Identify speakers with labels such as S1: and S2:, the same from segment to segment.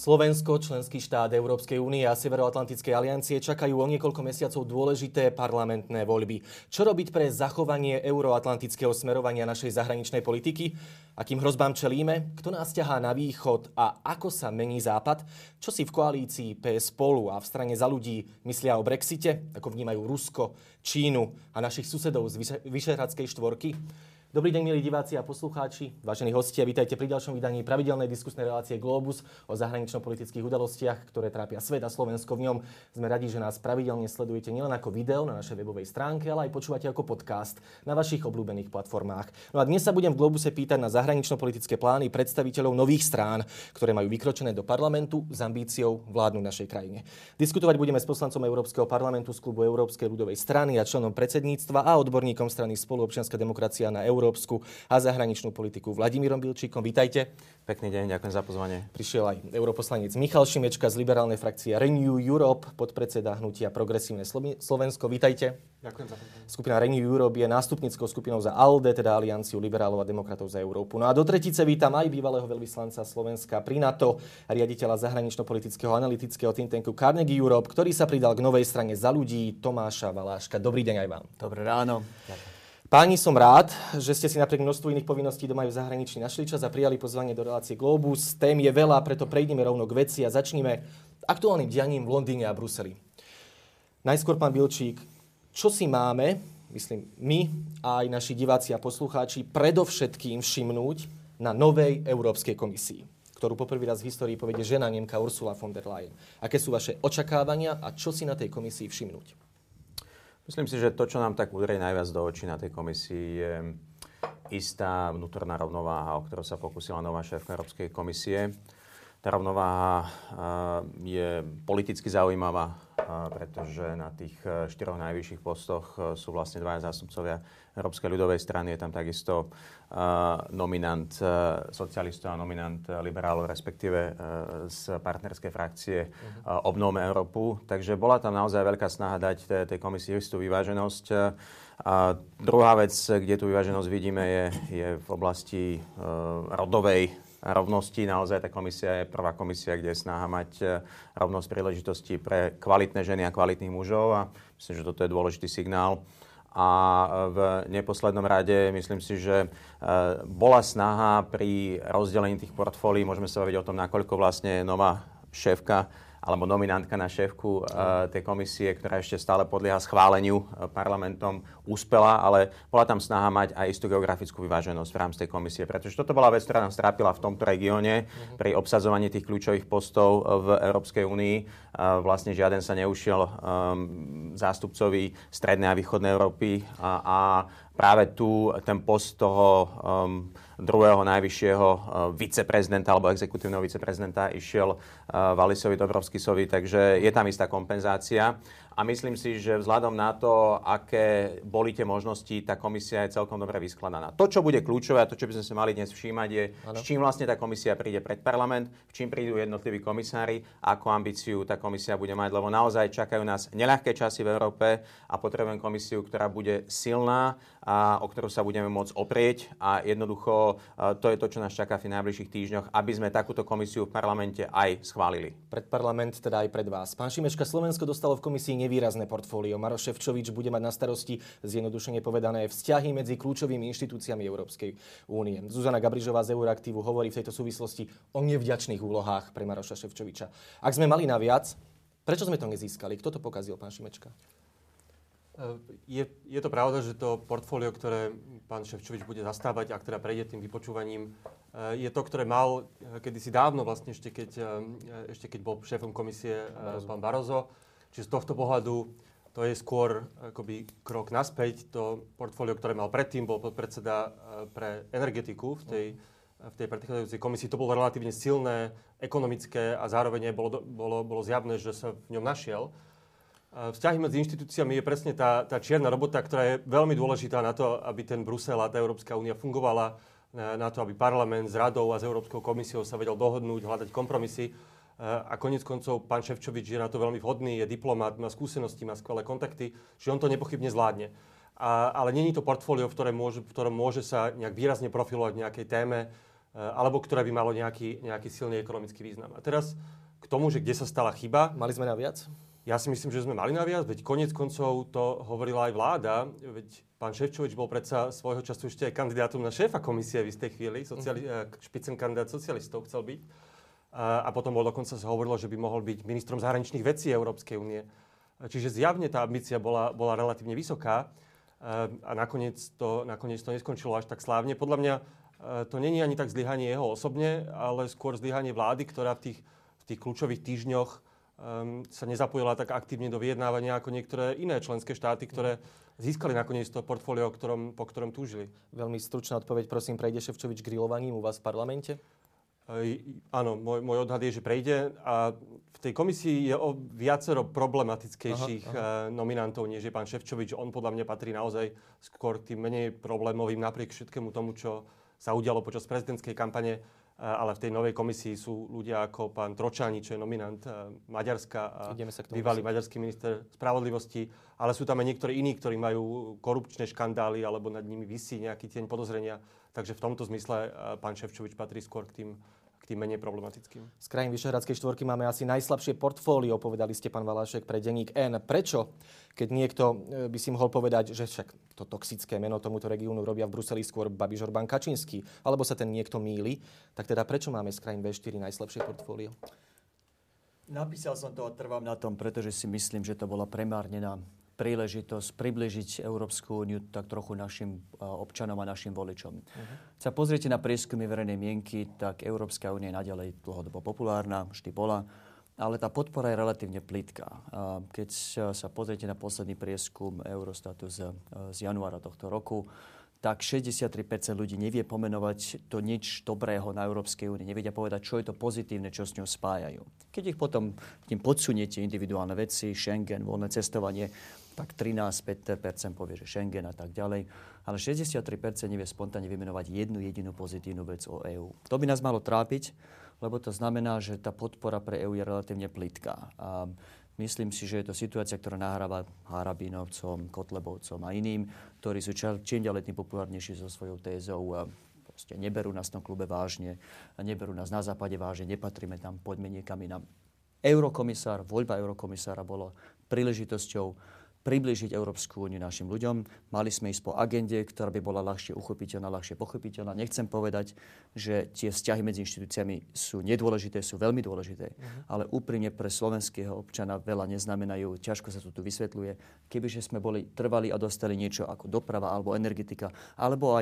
S1: Slovensko, členský štát Európskej únie a Severoatlantickej aliancie čakajú o niekoľko mesiacov dôležité parlamentné voľby. Čo robiť pre zachovanie euroatlantického smerovania našej zahraničnej politiky? Akým hrozbám čelíme? Kto nás ťahá na východ a ako sa mení západ? Čo si v koalícii PS Spolu a v strane Za ľudí myslia o Brexite? Ako vnímajú Rusko, Čínu a našich susedov z Vyšehradskej štvorky? Dobrý deň, milí diváci a poslucháči, vážení hostia, vítajte pri ďalšom vydaní pravidelnej diskusnej relácie Globus o zahranično-politických udalostiach, ktoré trápia svet a Slovensko v ňom. Sme radi, že nás pravidelne sledujete nielen ako video na našej webovej stránke, ale aj počúvate ako podcast na vašich obľúbených platformách. No a dnes sa budem v Globuse pýtať na zahranično-politické plány predstaviteľov nových strán, ktoré majú vykročené do parlamentu s ambíciou vládnuť našej krajine. Diskutovať budeme s poslancom Európskeho parlamentu z klubu Európskej ľudovej strany a členom predsedníctva a odborníkom strany Spolu občianska demokracia na európsku a zahraničnú politiku Vladimírom Bilčíkom. Vítajte.
S2: Pekný deň, ďakujem za pozvanie.
S1: Prišiel aj europoslanec Michal Šimečka z liberálnej frakcie Renew Europe, podpredseda hnutia Progresívne Slovensko. Vítajte.
S3: Ďakujem za pozvanie.
S1: Skupina Renew Europe je nástupnickou skupinou za ALDE, teda Alianciu liberálov a demokratov za Európu. No a do tretice vítam aj bývalého veľvyslanca Slovenska pri NATO, riaditeľa zahranično-politického analytického think tanku Carnegie Europe, ktorý sa pridal k novej strane Za ľudí, Tomáša Valáška. Dobrý deň aj vám.
S4: Dobré ráno.
S1: Páni, som rád, že ste si napriek množstvu iných povinností doma aj v zahraničí našli čas a prijali pozvanie do relácie Globus. Tém je veľa, preto prejdeme rovno k veci a začneme aktuálnym dianím v Londýne a Bruseli. Najskôr, pán Bilčík, čo si máme, myslím my a aj naši diváci a poslucháči, predovšetkým všimnúť na novej Európskej komisii, ktorú poprvý raz v histórii povedie žena Nemka Ursula von der Leyen. Aké sú vaše očakávania a čo si na tej komisii všimnúť?
S2: Myslím si, že to, čo nám tak udrie najviac do očí na tej komisii, je istá vnútorná rovnováha, o ktorú sa pokúsila nová šéfka Európskej komisie. Tá rovnováha je politicky zaujímavá, pretože na tých 4 najvyšších postoch sú vlastne 2 zástupcovia Európskej ľudovej strany. Je tam takisto nominant socialistov a nominant liberálov, respektíve z partnerskej frakcie Obnovme Európu. Takže bola tam naozaj veľká snaha dať tej komisii istú vyváženosť. A druhá vec, kde tú vyváženosť vidíme, je v oblasti rodovej rovnosti. Naozaj tá komisia je prvá komisia, kde je snaha mať rovnosť príležitostí pre kvalitné ženy a kvalitných mužov a myslím, že toto je dôležitý signál. A v neposlednom rade myslím si, že bola snaha pri rozdelení tých portfólií, môžeme sa baviť o tom, nakoľko vlastne nová šéfka alebo nominantka na šéfku tej komisie, ktorá ešte stále podlieha schváleniu parlamentom, úspela, ale bola tam snaha mať aj istú geografickú vyváženosť v rámci tej komisie, pretože toto bola vec, ktorá nás trápila v tomto regióne pri obsadzovaní tých kľúčových postov v Európskej únii. Vlastne žiaden sa neušiel zástupcovi strednej a východnej Európy a práve tu ten post toho druhého najvyššieho viceprezidenta alebo exekutívneho viceprezidenta išiel Valisovi Dombrovskisovi, takže je tam istá kompenzácia. A myslím si, že vzhľadom na to, aké boli tie možnosti, tá komisia je celkom dobre vyskladaná. To, čo bude kľúčové a to, čo by sme sa mali dnes všímať, je, s čím vlastne tá komisia príde pred parlament, v čím prídu jednotliví komisári, akú ambíciu tá komisia bude mať, lebo naozaj čakajú nás neľahké časy v Európe a potrebujeme komisiu, ktorá bude silná a o ktorú sa budeme môcť oprieť a jednoducho to je to, čo nás čaká v najbližších týždňoch, aby sme takúto komisiu v parlamente aj schválili.
S1: Pred parlament, teda aj pred vás. Pán Šimečka, Slovensko dostalo v komisii nevýrazné portfólio. Maroš Šefčovič bude mať na starosti, zjednodušene povedané, vzťahy medzi kľúčovými inštitúciami Európskej únie. Zuzana Gabrižová z Euraktívu hovorí v tejto súvislosti o nevďačných úlohách pre Maroša Šefčoviča. Ak sme mali naviac, prečo sme to nezískali? Kto to pokazil, pán Šimečka?
S3: Je to pravda, že to portfólio, ktoré pán Šefčovič bude zastávať a ktoré prejde tým vypočúvaním, je to, ktoré mal kedysi dávno, vlastne ešte keď bol šéfom komisie pán Barroso. Čiže z tohto pohľadu to je skôr akoby krok naspäť. To portfólio, ktoré mal predtým, bol podpredseda pre energetiku v tej predchádzajúcej komisii. To bolo relatívne silné, ekonomické a zároveň bolo zjavné, že sa v ňom našiel. Vzťahy medzi inštitúciami je presne tá čierna robota, ktorá je veľmi dôležitá na to, aby ten Brusel a tá Európska únia fungovala, na to, aby parlament s radou a s Európskou komisiou sa vedel dohodnúť, hľadať kompromisy. A koniec koncov pán Šefčovič je na to veľmi vhodný, je diplomat, má skúsenosti, má skvelé kontakty, že on to nepochybne zvládne. Ale nie je to portfólio, v ktorom môže sa nejak výrazne profilovať v nejakej téme, alebo ktoré by malo nejaký silný ekonomický význam. A teraz k tomu, že kde sa stala chyba.
S1: Mali sme na viac?
S3: Ja si myslím, že sme mali na viac, veď koniec koncov to hovorila aj vláda, veď pán Šefčovič bol predsa svojho času ešte aj kandidátom na šéfa komisie v istej chvíli, špicen kandidát socialistov chcel byť. A potom dokonca sa hovorilo, že by mohol byť ministrom zahraničných vecí Európskej únie. Čiže zjavne tá ambícia bola relatívne vysoká a nakoniec to neskončilo až tak slávne. Podľa mňa to není ani tak zlyhanie jeho osobne, ale skôr zlyhanie vlády, ktorá v tých kľúčových týždňoch sa nezapojila tak aktívne do vyjednávania ako niektoré iné členské štáty, ktoré získali nakoniec to portfólio, po ktorom túžili.
S1: Veľmi stručná odpoveď, prosím, prejde Šefčovič grillovaním u vás v parlamente?
S3: Áno, môj odhad je, že prejde a v tej komisii je o viacero problematickejších nominantov, než je pán Šefčovič. On podľa mňa patrí naozaj skôr tým menej problémovým napriek všetkému tomu, čo sa udialo počas prezidentskej kampane, ale v tej novej komisii sú ľudia ako pán Tročáni, čo je nominant Maďarska a bývalý maďarský minister spravodlivosti, ale sú tam aj niektorí iní, ktorí majú korupčné škandály alebo nad nimi visí nejaký tieň podozrenia. Takže v tomto zmysle pán Šefčovič patrí skôr k tým menej problematickým.
S1: Z krajín Vyšehradskej štvorky máme asi najslabšie portfólio, povedali ste, pán Valášek, pre denník N. Prečo, keď niekto by si mohol povedať, že však to toxické meno tomuto regiónu robia v Bruseli skôr Babiš, Orbán, Kačinský, alebo sa ten niekto mýli, tak teda prečo máme z krajín V4 najslabšie portfólio?
S4: Napísal som to a trvám na tom, pretože si myslím, že to bola premárnená príležitosť približiť Európsku úniu tak trochu našim občanom a našim voličom. Keď sa pozriete na prieskumy verejnej mienky, tak Európska únia je naďalej dlhodobo populárna, vždy bola, ale tá podpora je relatívne plitká. Keď sa pozriete na posledný prieskum Eurostatu z januára tohto roku, tak 63% ľudí nevie pomenovať to nič dobrého na Európskej únii. Nevedia povedať, čo je to pozitívne, čo s ňou spájajú. Keď ich potom tým podsuniete individuálne veci, Schengen, voľné cestovanie, tak 13-15% povie, že Schengen a tak ďalej. Ale 63% nevie spontánne vymenovať jednu jedinú pozitívnu vec o EÚ. To by nás malo trápiť, lebo to znamená, že tá podpora pre EÚ je relatívne plitká. A myslím si, že je to situácia, ktorá nahráva Harabinovcom, Kotlebovcom a iným, ktorí sú čím ďalej tým populárnejší so svojou tézou. Proste neberú nás v tom klube vážne, neberú nás na západe vážne, nepatríme tam, poďme niekam inám. Voľba eurokomisára bolo príležitosťou priblížiť Európsku úniu našim ľuďom. Mali sme ísť po agende, ktorá by bola ľahšie uchopiteľná, ľahšie pochopiteľná. Nechcem povedať, že tie vzťahy medzi inštitúciami sú nedôležité, sú veľmi dôležité, ale úprimne pre slovenského občana veľa neznamenajú, ťažko sa to tu vysvetľuje. Kebyže sme boli trvali a dostali niečo ako doprava alebo energetika, alebo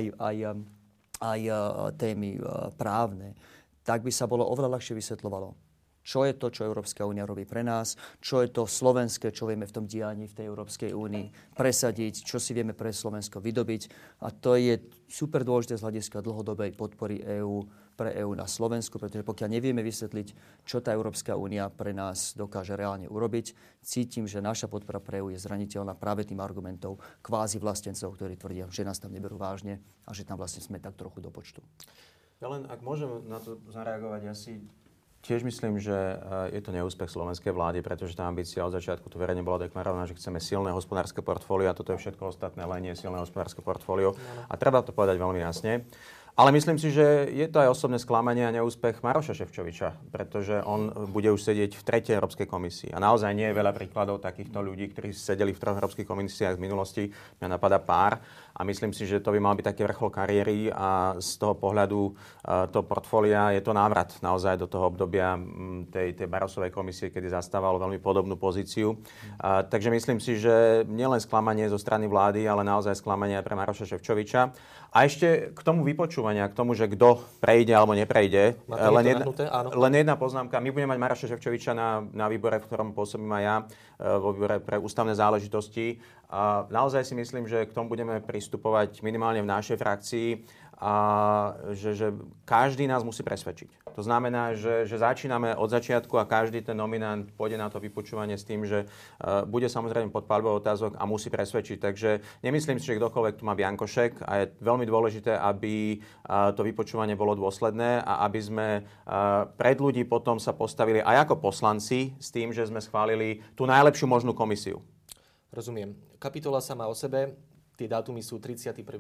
S4: aj témy právne, tak by sa bolo oveľa ľahšie vysvetľovalo. Čo je to, čo Európska únia robí pre nás, čo je to slovenské, čo vieme v tom dianí v tej Európskej únii presadiť, čo si vieme pre Slovensko vydobiť. A to je super dôležité z hľadiska dlhodobej podpory pre EÚ na Slovensku, pretože pokiaľ nevieme vysvetliť, čo tá Európska únia pre nás dokáže reálne urobiť, cítim, že naša podpora pre EÚ je zraniteľná práve tým argumentom kvázi vlastencov, ktorí tvrdia, že nás tam neberú vážne a že tam vlastne sme tak trochu do počtu.
S2: Ja len, ak môžem na to zareagovať, tiež myslím, že je to neúspech slovenskej vlády, pretože tá ambícia od začiatku tu verejne bola deklarovaná, že chceme silné hospodárske portfólio a toto je všetko ostatné, len nie silné hospodárske portfólio. A treba to povedať veľmi jasne. Ale myslím si, že je to aj osobné sklamanie a neúspech Maroša Šefčoviča, pretože on bude už sedieť v 3. Európskej komisii. A naozaj nie je veľa príkladov takýchto ľudí, ktorí sedeli v 3 Európskych komisiách v minulosti. Mňa napadá pár. A myslím si, že to by mal byť taký vrchol kariéry a z toho pohľadu toho portfólia je to návrat naozaj do toho obdobia tej Barrosovej komisie, kedy zastával veľmi podobnú pozíciu. Takže myslím si, že nielen sklamanie zo strany vlády, ale naozaj sklamanie aj pre Maroša Šefčoviča. A ešte k tomu vypočúvania, k tomu, že kto prejde alebo neprejde. Len jedna poznámka. My budeme mať Maroša Šefčoviča na výbore, v ktorom pôsobím aj ja, vo výbore pre ústavné záležitosti. A naozaj si myslím, že k tomu budeme pristupovať minimálne v našej frakcii a že každý nás musí presvedčiť. To znamená, že začíname od začiatku a každý ten nominant pôjde na to vypočúvanie s tým, že bude samozrejme pod paľbou otázok a musí presvedčiť. Takže nemyslím si, že kdokoľvek tu má biankošek a je veľmi dôležité, aby to vypočúvanie bolo dôsledné a aby sme pred ľudí potom sa postavili aj ako poslanci s tým, že sme schválili tú najlepšiu možnú komisiu.
S1: Rozumiem. Kapitola sama o sebe, tie dátumy sú 31.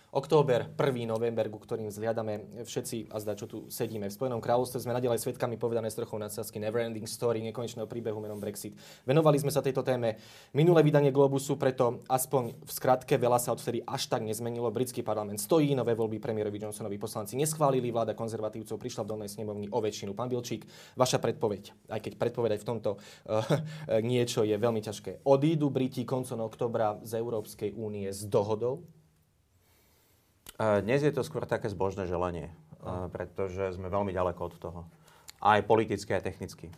S1: Október, 1. november, ku ktorým vzhliadame všetci, a zdá, čo tu sedíme. V Spojenom kráľovstve sme naďalej svedkami, povedané s trochou nadsázky, neverending story, nekonečného príbehu menom Brexit. Venovali sme sa tejto téme minulé vydanie Globusu, preto aspoň v skratke, veľa sa odvtedy až tak nezmenilo. Britský parlament stojí, nové voľby premiérovi Johnsonovi poslanci neschválili, vláda konzervatívcov prišla v dolnej snemovni o väčšinu. Pán Bilčík, vaša predpoveď, aj keď predpovedať v tomto niečo je veľmi ťažké. Odídu Briti koncom októbra z Európskej únie s dohodou?
S2: Dnes je to skôr také zbožné želanie, pretože sme veľmi ďaleko od toho. Aj politicky, aj technicky.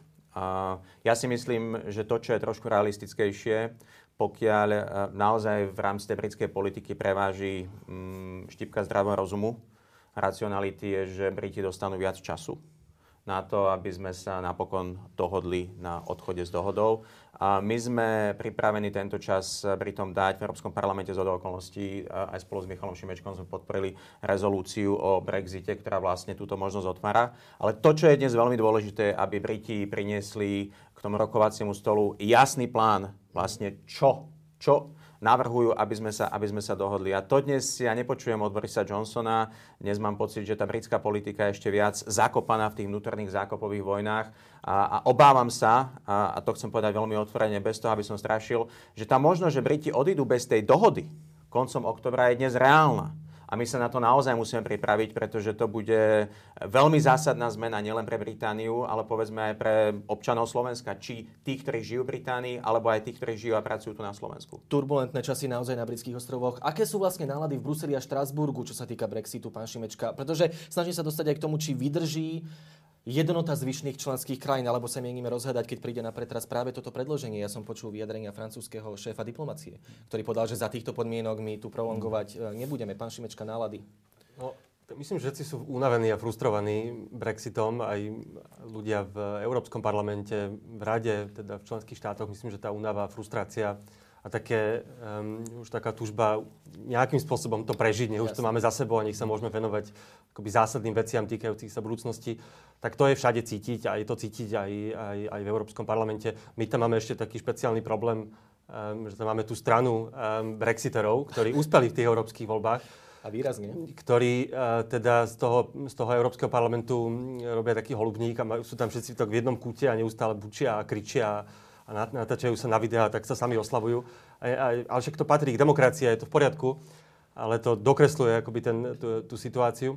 S2: Ja si myslím, že to, čo je trošku realistickejšie, pokiaľ naozaj v rámci tej britskej politiky preváži štípka zdravého rozumu, racionality je, že Briti dostanú viac času na to, aby sme sa napokon dohodli na odchode s dohodou. A my sme pripravení tento čas Britom dať. V Európskom parlamente zhodou okolností aj spolu s Michalom Šimečkom sme podporili rezolúciu o Brexite, ktorá vlastne túto možnosť otvára. Ale to, čo je dnes veľmi dôležité, aby Briti priniesli k tomu rokovaciemu stolu jasný plán, vlastne čo navrhujú, aby sme sa dohodli. A to dnes ja nepočujem od Borisa Johnsona. Dnes mám pocit, že tá britská politika je ešte viac zakopaná v tých vnútorných zákopových vojnách. A obávam sa, a to chcem povedať veľmi otvorene, bez toho, aby som strašil, že tá možnosť, že Briti odídu bez tej dohody koncom októbra je dnes reálna. A my sa na to naozaj musíme pripraviť, pretože to bude veľmi zásadná zmena nielen pre Britániu, ale povedzme aj pre občanov Slovenska. Či tých, ktorí žijú v Británii, alebo aj tých, ktorí žijú a pracujú tu na Slovensku.
S1: Turbulentné časy naozaj na britských ostrovoch. Aké sú vlastne nálady v Bruseli a Štrasburgu, čo sa týka Brexitu, pán Šimečka? Pretože snažím sa dostať aj k tomu, či vydrží jednota zvyšných členských krajín, alebo sa mienime rozhľadať, keď príde na pretras práve toto predloženie. Ja som počul vyjadrenia francúzskeho šéfa diplomacie, ktorý povedal, že za týchto podmienok my tu prolongovať nebudeme. Pán Šimečka, nálady?
S3: No, myslím, že všetci sú unavení a frustrovaní Brexitom. Aj ľudia v Európskom parlamente, v Rade, teda v členských štátoch. Myslím, že tá únava, frustrácia a také, už taká túžba nejakým spôsobom to prežiť, nech už to máme za sebou a nech sa môžeme venovať akoby zásadným veciam týkajúcich sa budúcnosti, tak to je všade cítiť a je to cítiť aj v Európskom parlamente. My tam máme ešte taký špeciálny problém, že tam máme tú stranu brexiterov, ktorí úspeli v tých európskych voľbách.
S1: A výrazne.
S3: Ktorí teda z toho Európskeho parlamentu robia taký holubník a sú tam všetci tak v jednom kúte a neustále bučia a kričia a natáčajú sa na videá, tak sa sami oslavujú. Ale však to patrí k demokracii, je to v poriadku, ale to dokresluje akoby tú situáciu.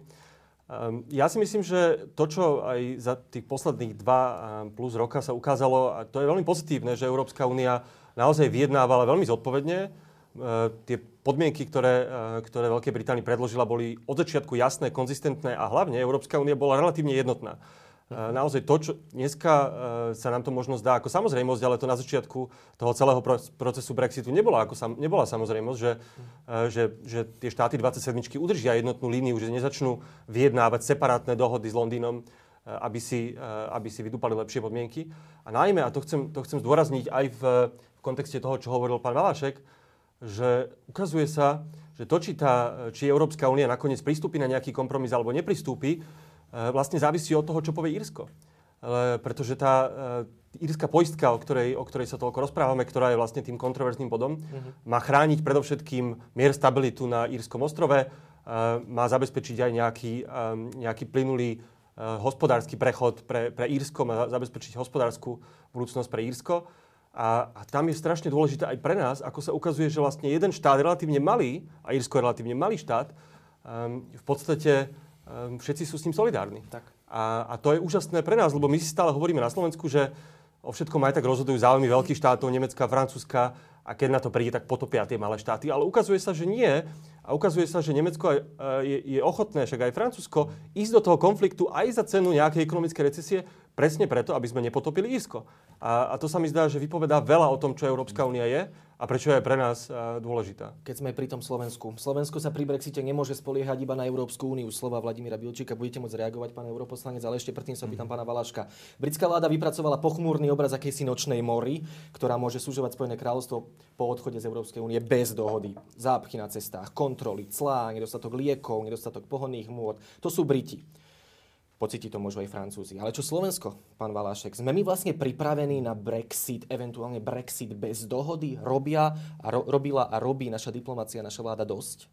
S3: Ja si myslím, že to, čo aj za tých posledných 2+ roka sa ukázalo, a to je veľmi pozitívne, že Európska únia naozaj vyjednávala veľmi zodpovedne. Tie podmienky, ktoré Veľkej Británii predložila, boli od začiatku jasné, konzistentné a hlavne Európska únia bola relatívne jednotná. Naozaj to, čo dneska sa nám to možno zdá ako samozrejmosť, ale to na začiatku toho celého procesu Brexitu nebola samozrejmosť, že tie štáty 27 udržia jednotnú líniu, že nezačnú vyjednávať separátne dohody s Londýnom, aby si vydúpali lepšie podmienky. A najmä, a to chcem zdôrazniť aj v kontexte toho, čo hovoril pán Valášek, že ukazuje sa, že to, či Európska únia nakoniec pristúpi na nejaký kompromis alebo nepristúpi, vlastne závisí od toho, čo povie Írsko. Pretože tá írska poistka, o ktorej sa toľko rozprávame, ktorá je vlastne tým kontroverzným bodom, má chrániť predovšetkým mier, stabilitu na Írskom ostrove, má zabezpečiť aj nejaký plynulý hospodársky prechod pre Írsko, má zabezpečiť hospodárskú budúcnosť pre Írsko. A tam je strašne dôležité aj pre nás, ako sa ukazuje, že vlastne jeden štát relatívne malý, a Írsko je relatívne malý štát, v podstate všetci sú s ním solidárni.
S1: Tak.
S3: A to je úžasné pre nás, lebo my si stále hovoríme na Slovensku, že o všetkom aj tak rozhodujú záujmy veľkých štátov, Nemecka, Francúzska, a keď na to príde, tak potopia tie malé štáty. Ale ukazuje sa, že nie. A ukazuje sa, že Nemecko je ochotné, však aj Francúzsko, ísť do toho konfliktu aj za cenu nejakej ekonomickej recesie, presne preto, aby sme nepotopili Írsko. A to sa mi zdá, že vypovedá veľa o tom, čo Európska únia je a prečo je pre nás dôležitá.
S1: Keď sme pri tom Slovensku. Slovensko sa pri Brexite nemôže spoliehať iba na Európsku úniu. Slova Vladimíra Bilčíka. Budete môcť reagovať, pán europoslanec, ale ešte predtým sa pýtam pána Valáška. Britská vláda vypracovala pochmúrny obraz akejsi nočnej mori, ktorá môže súžovať Spojené kráľovstvo po odchode z Európskej únie bez dohody. Zápchy na cestách, kontroly, clá, nedostatok liekov, nedostatok pohonných hmôt. To sú Briti. Pocíti to môžu aj Francúzi. Ale čo Slovensko, pán Valášek? Sme my vlastne pripravení na Brexit, eventuálne Brexit bez dohody? Robila a robí naša diplomacia, naša vláda dosť?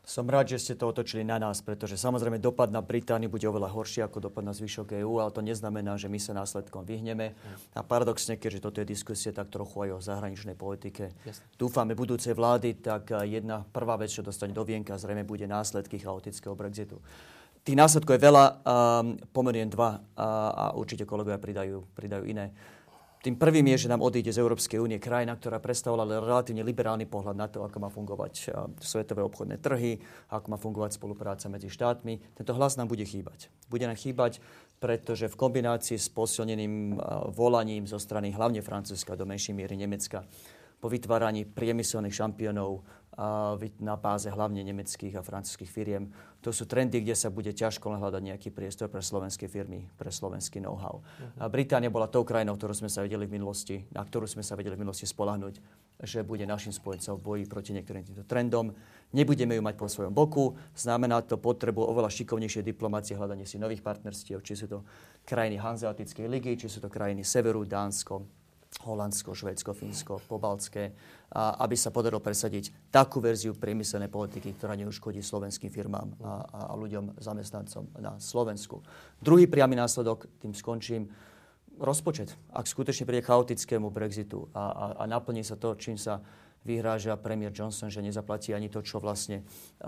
S4: Som rád, že ste to otočili na nás, pretože samozrejme dopad na Britániu bude oveľa horší ako dopad na zvyšok EÚ, ale to neznamená, že my sa následkom vyhneme. A paradoxne, keďže toto je diskusie tak trochu aj o zahraničnej politike, dúfame budúcej vlády, tak jedna prvá vec, čo dostane do vienka, zrejme bude následky chaotického Brexitu. Tých následkov je veľa, pomeniem dva a určite kolegovia pridajú iné. Tým prvým je, že nám odíde z Európskej únie krajina, ktorá predstavovala relatívne liberálny pohľad na to, ako má fungovať svetové obchodné trhy, ako má fungovať spolupráca medzi štátmi. Tento hlas nám bude chýbať. Bude nám chýbať, pretože v kombinácii s posilneným volaním zo strany hlavne Francúzska, do menšej miery Nemecka, po vytváraní priemyselných šampiónov na báze hlavne nemeckých a francúzskych firiem. To sú trendy, kde sa bude ťažko hľadať nejaký priestor pre slovenské firmy, pre slovenský know-how. A Británia bola tou krajinou, na ktorú sme sa vedeli v minulosti spoľahnúť, že bude našim spojencom v boji proti niektorým týmto trendom. Nebudeme ju mať po svojom boku. Znamená to potrebu oveľa šikovnejšej diplomácie, hľadanie si nových partnerstiev, či sú to krajiny Hanzeatickej ligy, či sú to krajiny severu, Dánsko, Holandsko, Švédsko, Fínsko, pobaltské, aby sa podarilo presadiť takú verziu priemyselnej politiky, ktorá neuškodí slovenským firmám a ľuďom, zamestnancom na Slovensku. Druhý priamy následok, tým skončím, rozpočet. Ak skutočne príde chaotickému Brexitu a naplní sa to, čím sa vyhráža premiér Johnson, že nezaplatí ani to, čo vlastne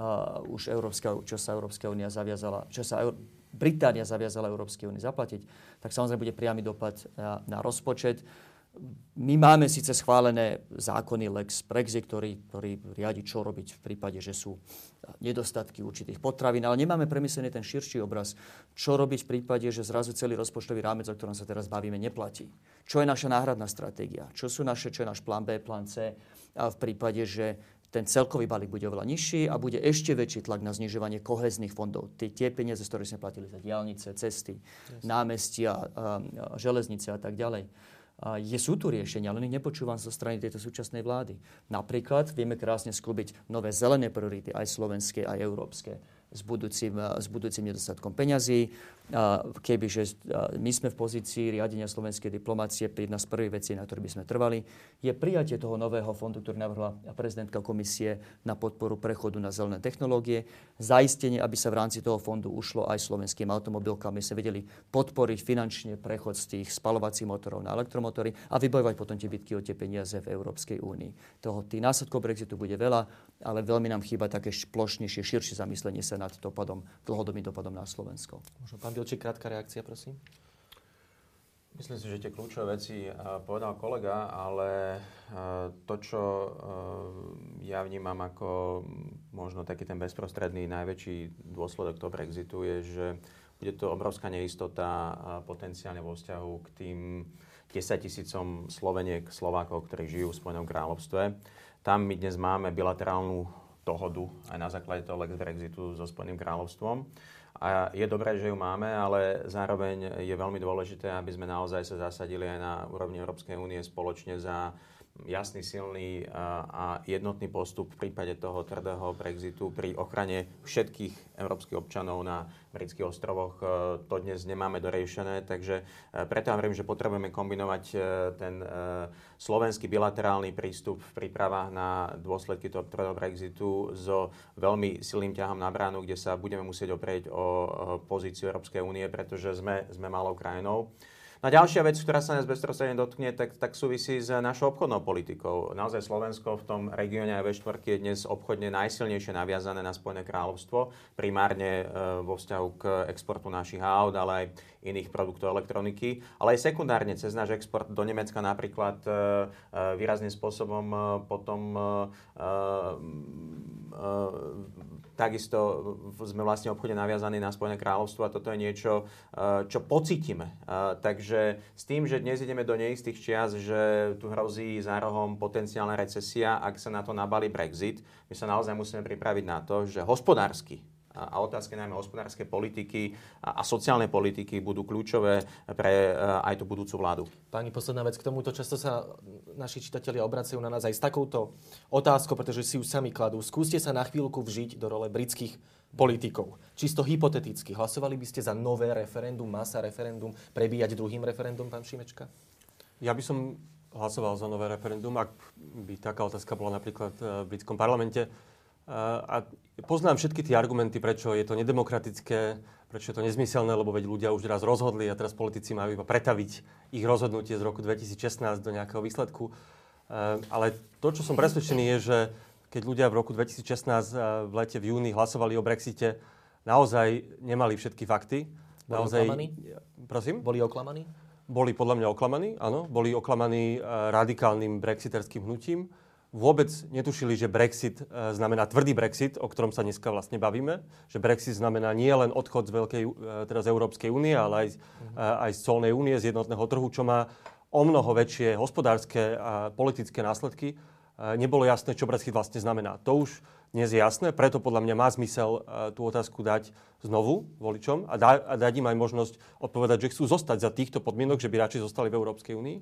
S4: čo sa Európska únia zaviazala, Británia zaviazala Európskej únii zaplatiť, tak samozrejme bude priamy dopad na rozpočet. My máme síce schválené zákony Lex Brexit, ktorý riadi, čo robiť v prípade, že sú nedostatky určitých potravín, ale nemáme premyslený ten širší obraz, čo robiť v prípade, že zrazu celý rozpočtový rámec, o ktorom sa teraz bavíme, neplatí. Čo je naša náhradná stratégia? Čo je náš plán B, plán C v prípade, že ten celkový balík bude oveľa nižší a bude ešte väčší tlak na znižovanie kohéznych fondov. Tie peniaze, z ktorých sme platili za diaľnice, cesty, námestia, železnice a tak ďalej. Sú tu riešenia, len ich nepočúvam zo strany tejto súčasnej vlády. Napríklad vieme krásne sklubiť nové zelené priority, aj slovenské, aj európske, s budúcim nedostatkom peňazí. Kebyže my sme v pozícii riadenia slovenskej diplomácie, jedna z prvých vecí, na ktoré by sme trvali, je prijatie toho nového fondu, ktorý navrhla prezidentka komisie na podporu prechodu na zelené technológie, zaistenie, aby sa v rámci toho fondu ušlo aj slovenským automobilkám, aby sa vedeli podporiť finančne prechod z tých spalovacích motorov na elektromotory a vybojovať potom tie bitky o tie peniaze v Európskej únii. Tých následkov Brexitu bude veľa, ale veľmi nám chýba také plošnejšie, širšie zamyslenie sa nad dlhodobým dopadom na Slovensko.
S1: Možno pán Bilčík, krátka reakcia, prosím.
S2: Myslím si, že tie kľúčové veci povedal kolega, ale to, čo ja vnímam ako možno taký ten bezprostredný najväčší dôsledok toho Brexitu je, že bude to obrovská neistota potenciálne vo vzťahu k tým 10 000 Sloveniek, Slovákov, ktorí žijú v Spojenom kráľovstve. Tam my dnes máme bilaterálnu dohodu aj na základe toho Lex Brexitu so Spojeným kráľovstvom. A je dobré, že ju máme, ale zároveň je veľmi dôležité, aby sme naozaj sa zasadili aj na úrovni Európskej únie spoločne za jasný, silný a jednotný postup v prípade toho tvrdého Brexitu pri ochrane všetkých európskych občanov na britských ostrovoch. To dnes nemáme doriešené, takže preto ja verím, že potrebujeme kombinovať ten slovenský bilaterálny prístup v prípravách na dôsledky toho tvrdého Brexitu so veľmi silným ťahom na bránu, kde sa budeme musieť oprieť o pozíciu Európskej únie, pretože sme malou krajinou. A ďalšia vec, ktorá sa nás bezprostredne dotkne, tak súvisí s našou obchodnou politikou. Naozaj Slovensko v tom regióne aj V4 je dnes obchodne najsilnejšie naviazané na Spojené kráľovstvo, primárne vo vzťahu k exportu našich aut, ale aj iných produktov elektroniky, ale aj sekundárne cez náš export do Nemecka napríklad výrazným spôsobom potom takisto sme vlastne obchodne naviazaní na Spojené kráľovstvo a toto je niečo, čo pocítime. Takže s tým, že dnes ideme do neistých čias, že tu hrozí za rohom potenciálna recesia, ak sa na to nabalí Brexit, my sa naozaj musíme pripraviť na to, že hospodársky a otázky najmä hospodárskej politiky a sociálnej politiky budú kľúčové pre aj tú budúcu vládu.
S1: Pani, posledná vec k tomuto. Často sa naši čitatelia obracajú na nás aj s takouto otázkou, pretože si ju sami kladú. Skúste sa na chvíľku vžiť do role britských politikov. Čisto hypoteticky. Hlasovali by ste za nové referendum, masa referendum, prebíjať druhým referendum, pán Šimečka?
S3: Ja by som hlasoval za nové referendum, ak by taká otázka bola napríklad v britskom parlamente. A poznám všetky tie argumenty, prečo je to nedemokratické, prečo je to nezmyselné, lebo veď ľudia už raz rozhodli a teraz politici majú iba pretaviť ich rozhodnutie z roku 2016 do nejakého výsledku. Ale to, čo som presvedčený, je, že keď ľudia v roku 2016 v lete, v júni hlasovali o Brexite, naozaj nemali všetky fakty.
S1: Boli oklamaní?
S3: Prosím?
S1: Boli oklamaní?
S3: Boli podľa mňa oklamaní, áno. Boli oklamaní radikálnym brexiterským hnutím. Vôbec netušili, že Brexit znamená tvrdý Brexit, o ktorom sa dneska vlastne bavíme. Že Brexit znamená nie len odchod z Európskej únie, ale aj z colnej únie, z jednotného trhu, čo má o mnoho väčšie hospodárske a politické následky. Nebolo jasné, čo Brexit vlastne znamená. To už dnes je jasné, preto podľa mňa má zmysel tú otázku dať znovu voličom a dať im aj možnosť odpovedať, že chcú zostať za týchto podmienok, že by radšej zostali v Európskej únii.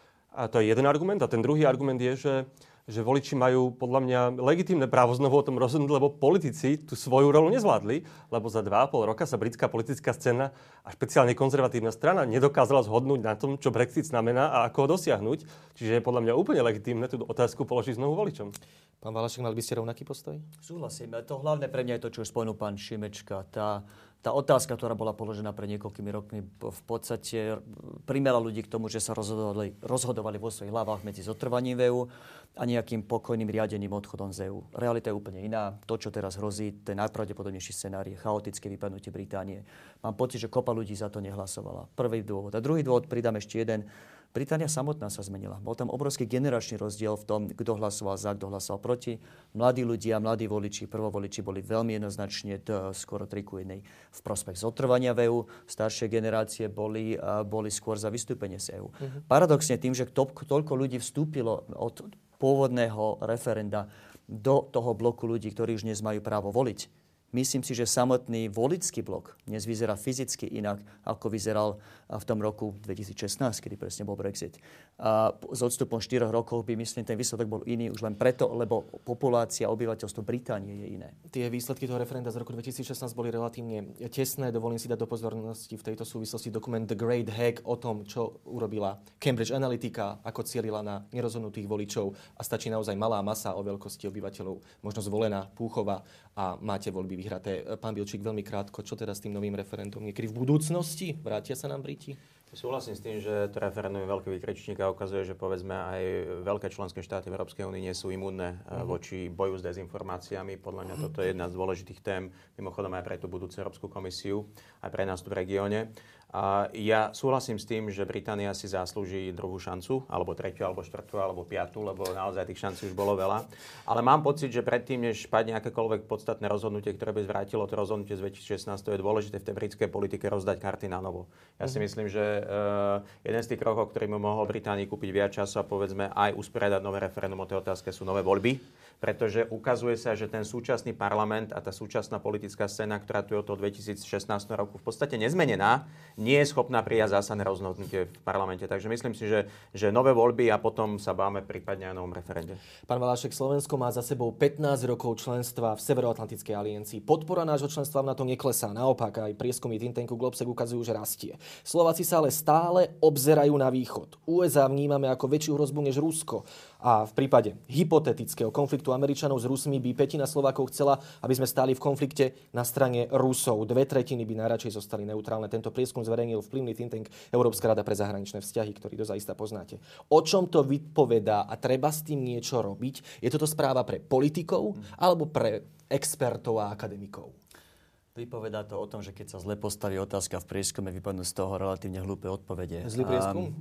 S3: A to je jeden argument. A ten druhý argument je, že voliči majú podľa mňa legitímne právo znovu o tom rozhodnúť, lebo politici tú svoju rolu nezvládli, lebo za 2,5 roka sa britská politická scéna a špeciálne konzervatívna strana nedokázala zhodnúť na tom, čo Brexit znamená a ako ho dosiahnuť. Čiže je podľa mňa úplne legitímne tú otázku položiť znovu voličom.
S1: Pán Valašek, mali by ste rovnaký postoj?
S4: Súhlasím. To hlavné pre mňa je to, čo už spomenul pán Šimečka. Tá otázka, ktorá bola položená pred niekoľkými rokmi, v podstate primela ľudí k tomu, že sa rozhodovali vo svojich hlavách medzi zotrvaním v EÚ a nejakým pokojným riadením odchodom z EÚ. Realita je úplne iná. To, čo teraz hrozí, ten najpravdepodobnejší scenár je chaotické vypadnutie Británie. Mám pocit, že kopa ľudí za to nehlasovala. Prvý dôvod. A druhý dôvod, pridám ešte jeden. Británia samotná sa zmenila. Bol tam obrovský generačný rozdiel v tom, kto hlasoval za, kto hlasoval proti. Mladí ľudia, mladí voliči, prvovoliči boli veľmi jednoznačne skoro 3:1 v prospech zotrvania v EÚ. Staršie generácie boli skôr za vystúpenie z EÚ. Paradoxne tým, že toľko ľudí vstúpilo od pôvodného referenda do toho bloku ľudí, ktorí už dnes majú právo voliť, myslím si, že samotný voličský blok dnes vyzerá fyzicky inak, ako vyzeral v tom roku 2016, kedy presne bol Brexit. A s odstupom 4 rokov by, myslím, ten výsledok bol iný už len preto, lebo populácia, obyvateľstvo Británie je iné.
S1: Tie výsledky toho referenda z roku 2016 boli relatívne tesné. Dovolím si dať do pozornosti v tejto súvislosti dokument The Great Hack o tom, čo urobila Cambridge Analytica, ako cielila na nerozhodnutých voličov a stačí naozaj malá masa o veľkosti obyvateľov, možno zvolená, Púchova a máte voľby vyhraté. Pán Bilčík, veľmi krátko, čo teda s tým novým referendum? Niekedy v budúcnosti vrátia sa nám Briti?
S2: Súhlasím s tým, že to referendum je veľký výkričník a ukazuje, že povedzme aj veľké členské štáty v Európskej únii nie sú imúnne voči boju s dezinformáciami. Podľa mňa toto je jedna z dôležitých tém, mimochodom aj pre tú budúcu Európsku komisiu, aj pre nás tu v regióne. A ja súhlasím s tým, že Británia si zaslúži druhú šancu, alebo tretiu, alebo štvrtú, alebo piatu, lebo naozaj tých šancí už bolo veľa. Ale mám pocit, že predtým, než padne akékoľvek podstatné rozhodnutie, ktoré by zvrátilo to rozhodnutie z 2016, to je dôležité v tej britskej politike rozdať karty na novo. Ja si myslím, že jeden z tých krokov, ktorý mohol Británii kúpiť viac času a povedzme aj usporiadať nové referendum o tej otázke, sú nové voľby, pretože ukazuje sa, že ten súčasný parlament a tá súčasná politická scéna, ktorá tu je od toho 2016 roku v podstate nezmenená, nie je schopná prijať zásadné rozhodnutie v parlamente. Takže myslím si, že nové voľby a potom sa báme prípadne aj novom referende.
S1: Pán Valašek, Slovensko má za sebou 15 rokov členstva v Severoatlantickej aliancii. Podpora nášho členstva na to neklesá. Naopak, aj prieskumy think tanku Globsec ukazujú, že rastie. Slováci sa ale stále obzerajú na východ. USA vnímame ako väčšiu hrozbu než Rusko. A v prípade hypotetického konfliktu Američanov s Rusmi by pätina Slovákov chcela, aby sme stáli v konflikte na strane Rusov. 2/3 by najradšej zostali neutrálne. Tento prieskum zverejnil vplyvný think tank Európska rada pre zahraničné vzťahy, ktorý dozaista poznáte. O čom to vypovedá a treba s tým niečo robiť? Je toto správa pre politikov alebo pre expertov a akademikov?
S4: Vypovedá to o tom, že keď sa zle postaví otázka v prieskume, vypadnú z toho relatívne hlúpe odpovede.
S1: Zlý prieskum?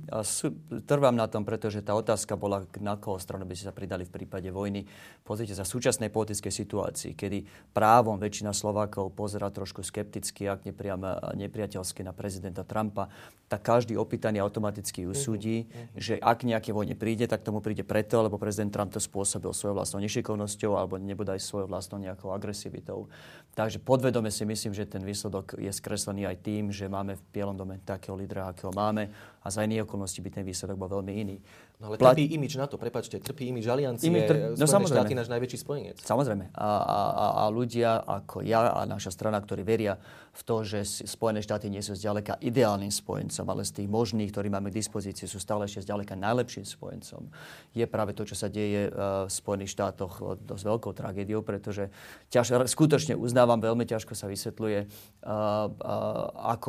S4: Trvám na tom, pretože tá otázka bola, na koho stranu by ste sa pridali v prípade vojny. Pozrite, za súčasnej politickej situácii, kedy právom väčšina Slovákov pozerá trošku skepticky, ak nepriateľsky na prezidenta Trumpa, tak každý opýtaný automaticky usúdi, že ak nejaké vojne príde, tak tomu príde preto, lebo prezident Trump to spôsobil svojou vlastnou nešikovnosťou alebo nebodaj svojou vlastnou nejakou agresivitou. Takže podvedome si myslím, že ten výsledok je skreslený aj tým, že máme v Bielom dome takého lídra, akého máme a za iných okolností by ten výsledok bol veľmi iný.
S1: No ale trpí imidž NATO, prepáčte, trpí imidž aliancie, Spojené štáty náš najväčší spojenec.
S4: Samozrejme. A ľudia ako ja a naša strana, ktorí veria v to, že Spojené štáty nie sú zďaleka ideálnym spojencom, ale z tých možných, ktorí máme k dispozícii, sú stále ešte zďaleka najlepším spojencom. Je práve to, čo sa deje v Spojených štátoch dosť veľkou tragédiou, pretože skutočne uznávam, veľmi ťažko sa vysvetľuje, ako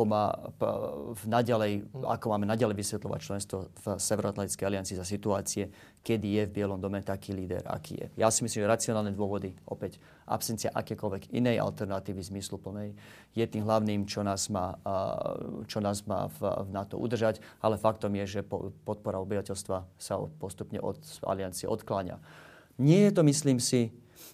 S4: máme naďalej vysvetľovať členstvo v Severoatlantickej aliancii za situácie, kedy je v Bielom dome taký líder, aký je. Ja si myslím, že racionálne dôvody, opäť absencia akékoľvek inej alternatívy zmysluplnej, je tým hlavným, čo nás má v NATO udržať, ale faktom je, že podpora obyvateľstva sa postupne od aliancie odkláňa. Nie je to, myslím si,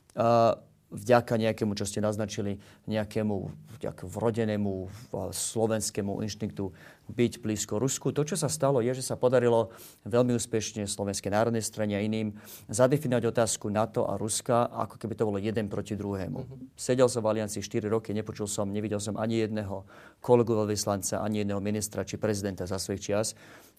S4: vďaka nejakému, čo ste naznačili, nejakému vrodenému slovenskému inštinktu byť blízko Rusku. To, čo sa stalo, je, že sa podarilo veľmi úspešne Slovenskej národnej strane a iným zadefinovať otázku NATO a Ruska, ako keby to bolo jeden proti druhému. Sedel som v aliancii 4 roky, nevidel som ani jedného kolegu veľvyslanca, ani jedného ministra či prezidenta za svojich čias,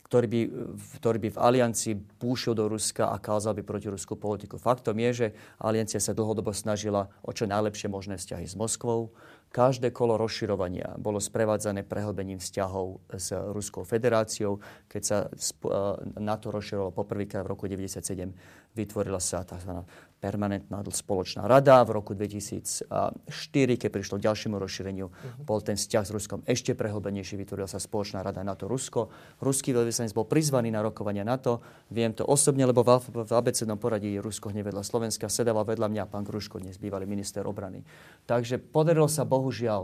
S4: ktorý by v aliancii púšil do Ruska a kázal by protiruskú politiku. Faktom je, že aliancia sa dlhodobo snažila o čo najlepšie možné vzťahy s Moskvou. Každé kolo rozširovania bolo sprevádzané prehlbením vzťahov s Ruskou federáciou. Keď sa NATO rozširovalo poprvýkrát v roku 1997, vytvorila sa tzv. Permanentná spoločná rada. V roku 2004, keď prišlo k ďalšiemu rozšíreniu, bol ten vzťah s Ruskom ešte prehlbenejší. Vytvorila sa spoločná rada NATO-Rusko. Ruský veľvyslanec bol prizvaný na rokovania NATO. Viem to osobne, lebo v abecednom poradí Rusko hneď vedľa Slovenska. Sedával vedľa mňa pán Gruško, dnes bývalý minister obrany. Takže podarilo sa bohužiaľ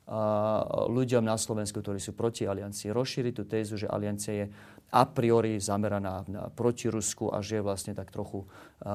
S4: ľuďom na Slovensku, ktorí sú proti aliancii, rozšíriť tú tézu, že aliancia je a priori zameraná na protirusku a že je vlastne tak trochu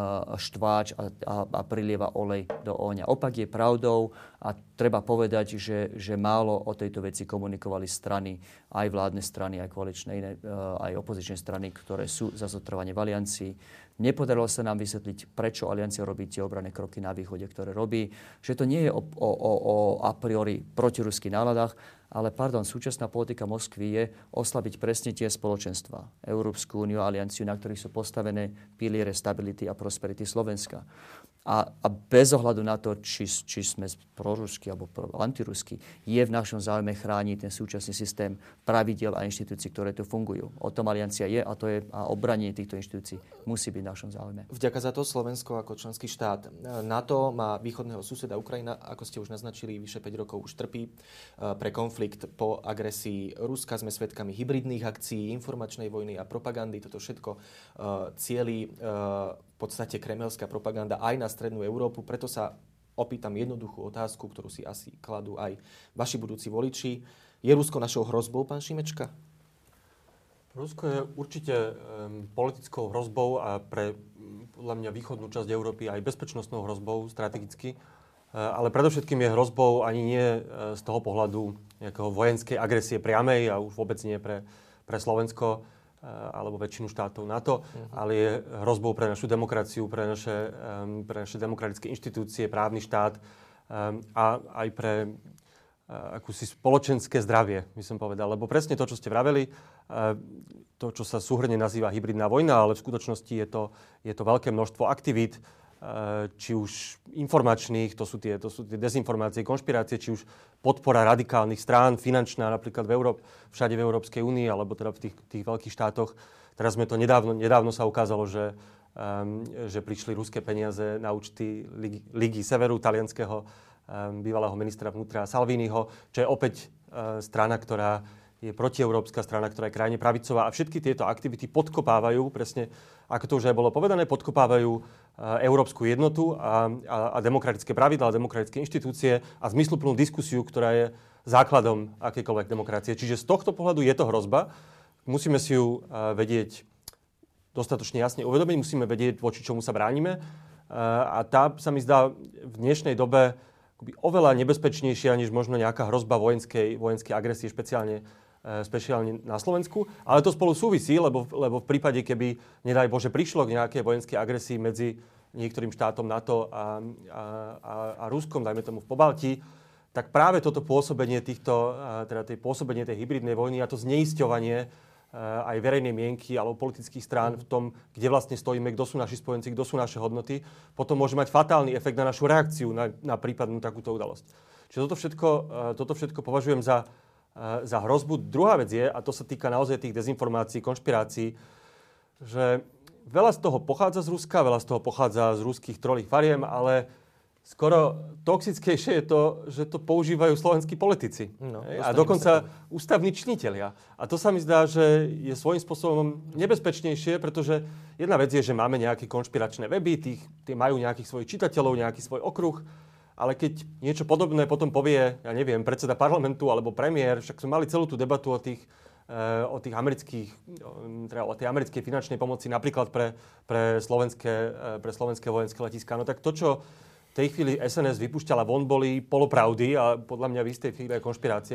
S4: štváč a prilieva olej do ohňa. Opak je pravdou a treba povedať, že málo o tejto veci komunikovali strany, aj vládne strany, aj koaličné, aj opozičné strany, ktoré sú za zotrvanie v aliancii. Nepodarilo sa nám vysvetliť, prečo aliancia robí tie obranné kroky na východe, ktoré robí. Že to nie je o a priori protiruských náladách, ale súčasná politika Moskvy je oslabiť presne tie spoločenstva, Európsku úniu a alianciu, na ktorých sú postavené piliere stability a prosperity Slovenska. A bez ohľadu na to, či sme proruskí alebo antiruskí, je v našom záujme chrániť ten súčasný systém pravidiel a inštitúcií, ktoré tu fungujú. O tom aliancia je a obranie týchto inštitúcií musí byť v našom záujme.
S1: Vďaka za to Slovensko ako členský štát NATO má východného suseda Ukrajina, ako ste už naznačili, vyše 5 rokov už trpí pre konflikt po agresii Ruska. Sme svedkami hybridných akcií, informačnej vojny a propagandy. Toto všetko cieli v podstate kremelská propaganda aj na strednú Európu. Preto sa opýtam jednoduchú otázku, ktorú si asi kladú aj vaši budúci voliči. Je Rusko našou hrozbou, pán Šimečka?
S3: Rusko je určite politickou hrozbou a pre podľa mňa východnú časť Európy aj bezpečnostnou hrozbou strategicky. Ale predovšetkým je hrozbou ani nie z toho pohľadu nejakého vojenskej agresie priamej a už vôbec nie pre Slovensko alebo väčšinu štátov NATO, ale je hrozbou pre našu demokraciu, pre naše demokratické inštitúcie, právny štát a aj pre akúsi spoločenské zdravie, by som povedal. Lebo presne to, čo ste vraveli, to, čo sa súhrne nazýva hybridná vojna, ale v skutočnosti je to veľké množstvo aktivít, či už informačných, to sú tie dezinformácie, konšpirácie, či už podpora radikálnych strán, finančná napríklad všade v Európskej únii, alebo teda v tých veľkých štátoch. Teraz sme to nedávno sa ukázalo, že prišli ruské peniaze na účty Ligy Severu, talianskeho bývalého ministra vnútra Salviniho, čo je opäť strana, ktorá je protieurópska strana, ktorá je krajne pravicová a všetky tieto aktivity podkopávajú, presne ako to už aj bolo povedané, podkopávajú európsku jednotu a demokratické pravidlá, demokratické inštitúcie a zmysluplnú diskusiu, ktorá je základom akejkoľvek demokracie. Čiže z tohto pohľadu je to hrozba. Musíme si ju vedieť dostatočne jasne uvedomiť, musíme vedieť, voči čomu sa bránime. A tá sa mi zdá v dnešnej dobe oveľa nebezpečnejšia, než možno nejaká hrozba vojenskej agresie, špeciálne na Slovensku. Ale to spolu súvisí, lebo v prípade, keby, nedaj Bože, prišlo k nejakej vojenskej agresii medzi niektorým štátom NATO a Ruskom, dajme tomu v Pobaltí, tak práve toto pôsobenie tej hybridnej vojny a to zneisťovanie aj verejnej mienky alebo politických strán v tom, kde vlastne stojíme, kto sú naši spojenci, kto sú naše hodnoty, potom môže mať fatálny efekt na našu reakciu na prípadnú takúto udalosť. Čiže toto všetko považujem za hrozbu. Druhá vec je, a to sa týka naozaj tých dezinformácií, konšpirácií, že veľa z toho pochádza z Ruska, veľa z toho pochádza z ruských trolých fariem, ale skoro toxickejšie je to, že to používajú slovenskí politici. No, a dokonca ústavní činitelia. A to sa mi zdá, že je svojím spôsobom nebezpečnejšie, pretože jedna vec je, že máme nejaké konšpiračné weby, tie majú nejakých svojich čitateľov, nejaký svoj okruh, ale keď niečo podobné potom povie, ja neviem, predseda parlamentu alebo premiér, však sme mali celú tú debatu o tých amerických, teda o tej americkej finančnej pomoci napríklad pre slovenské vojenské letiská. No tak to, čo v tej chvíli SNS vypúšťala von, boli polopravdy a podľa mňa v istej chvíli aj konšpirácie.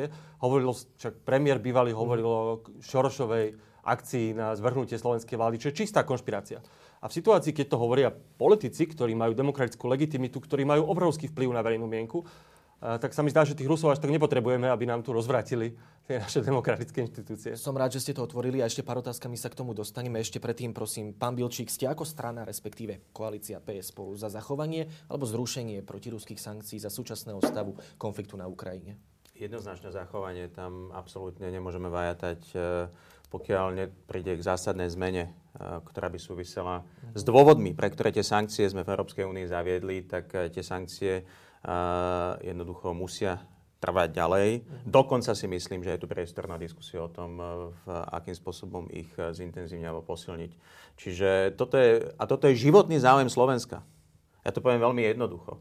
S3: Však premiér bývalý hovoril o Šorošovej akcii na zvrhnutie slovenskej vlády, čo je čistá konšpirácia. A v situácii, keď to hovoria politici, ktorí majú demokratickú legitimitu, ktorí majú obrovský vplyv na verejnú mienku, tak sa mi zdá, že tých Rusov až tak nepotrebujeme, aby nám tu rozvrátili tie naše demokratické inštitúcie.
S1: Som rád, že ste to otvorili a ešte pár otázkami sa k tomu dostaneme. Ešte predtým, prosím, pán Bilčík, ste ako strana, respektíve koalícia PS spolu za zachovanie alebo zrušenie protiruských sankcií za súčasného stavu konfliktu na Ukrajine?
S2: Jednoznačné zachovanie, tam absolútne nemôžeme vajatať, pokiaľ nepríde k zásadnej zmene, ktorá by súvisela s dôvodmi, pre ktoré tie sankcie sme v Európskej únii zaviedli, tak tie sankcie jednoducho musia trvať ďalej. Dokonca si myslím, že je tu priestor na diskusiu o tom, akým spôsobom ich zintenzívniť alebo posilniť. Čiže toto je životný záujem Slovenska. Ja to poviem veľmi jednoducho.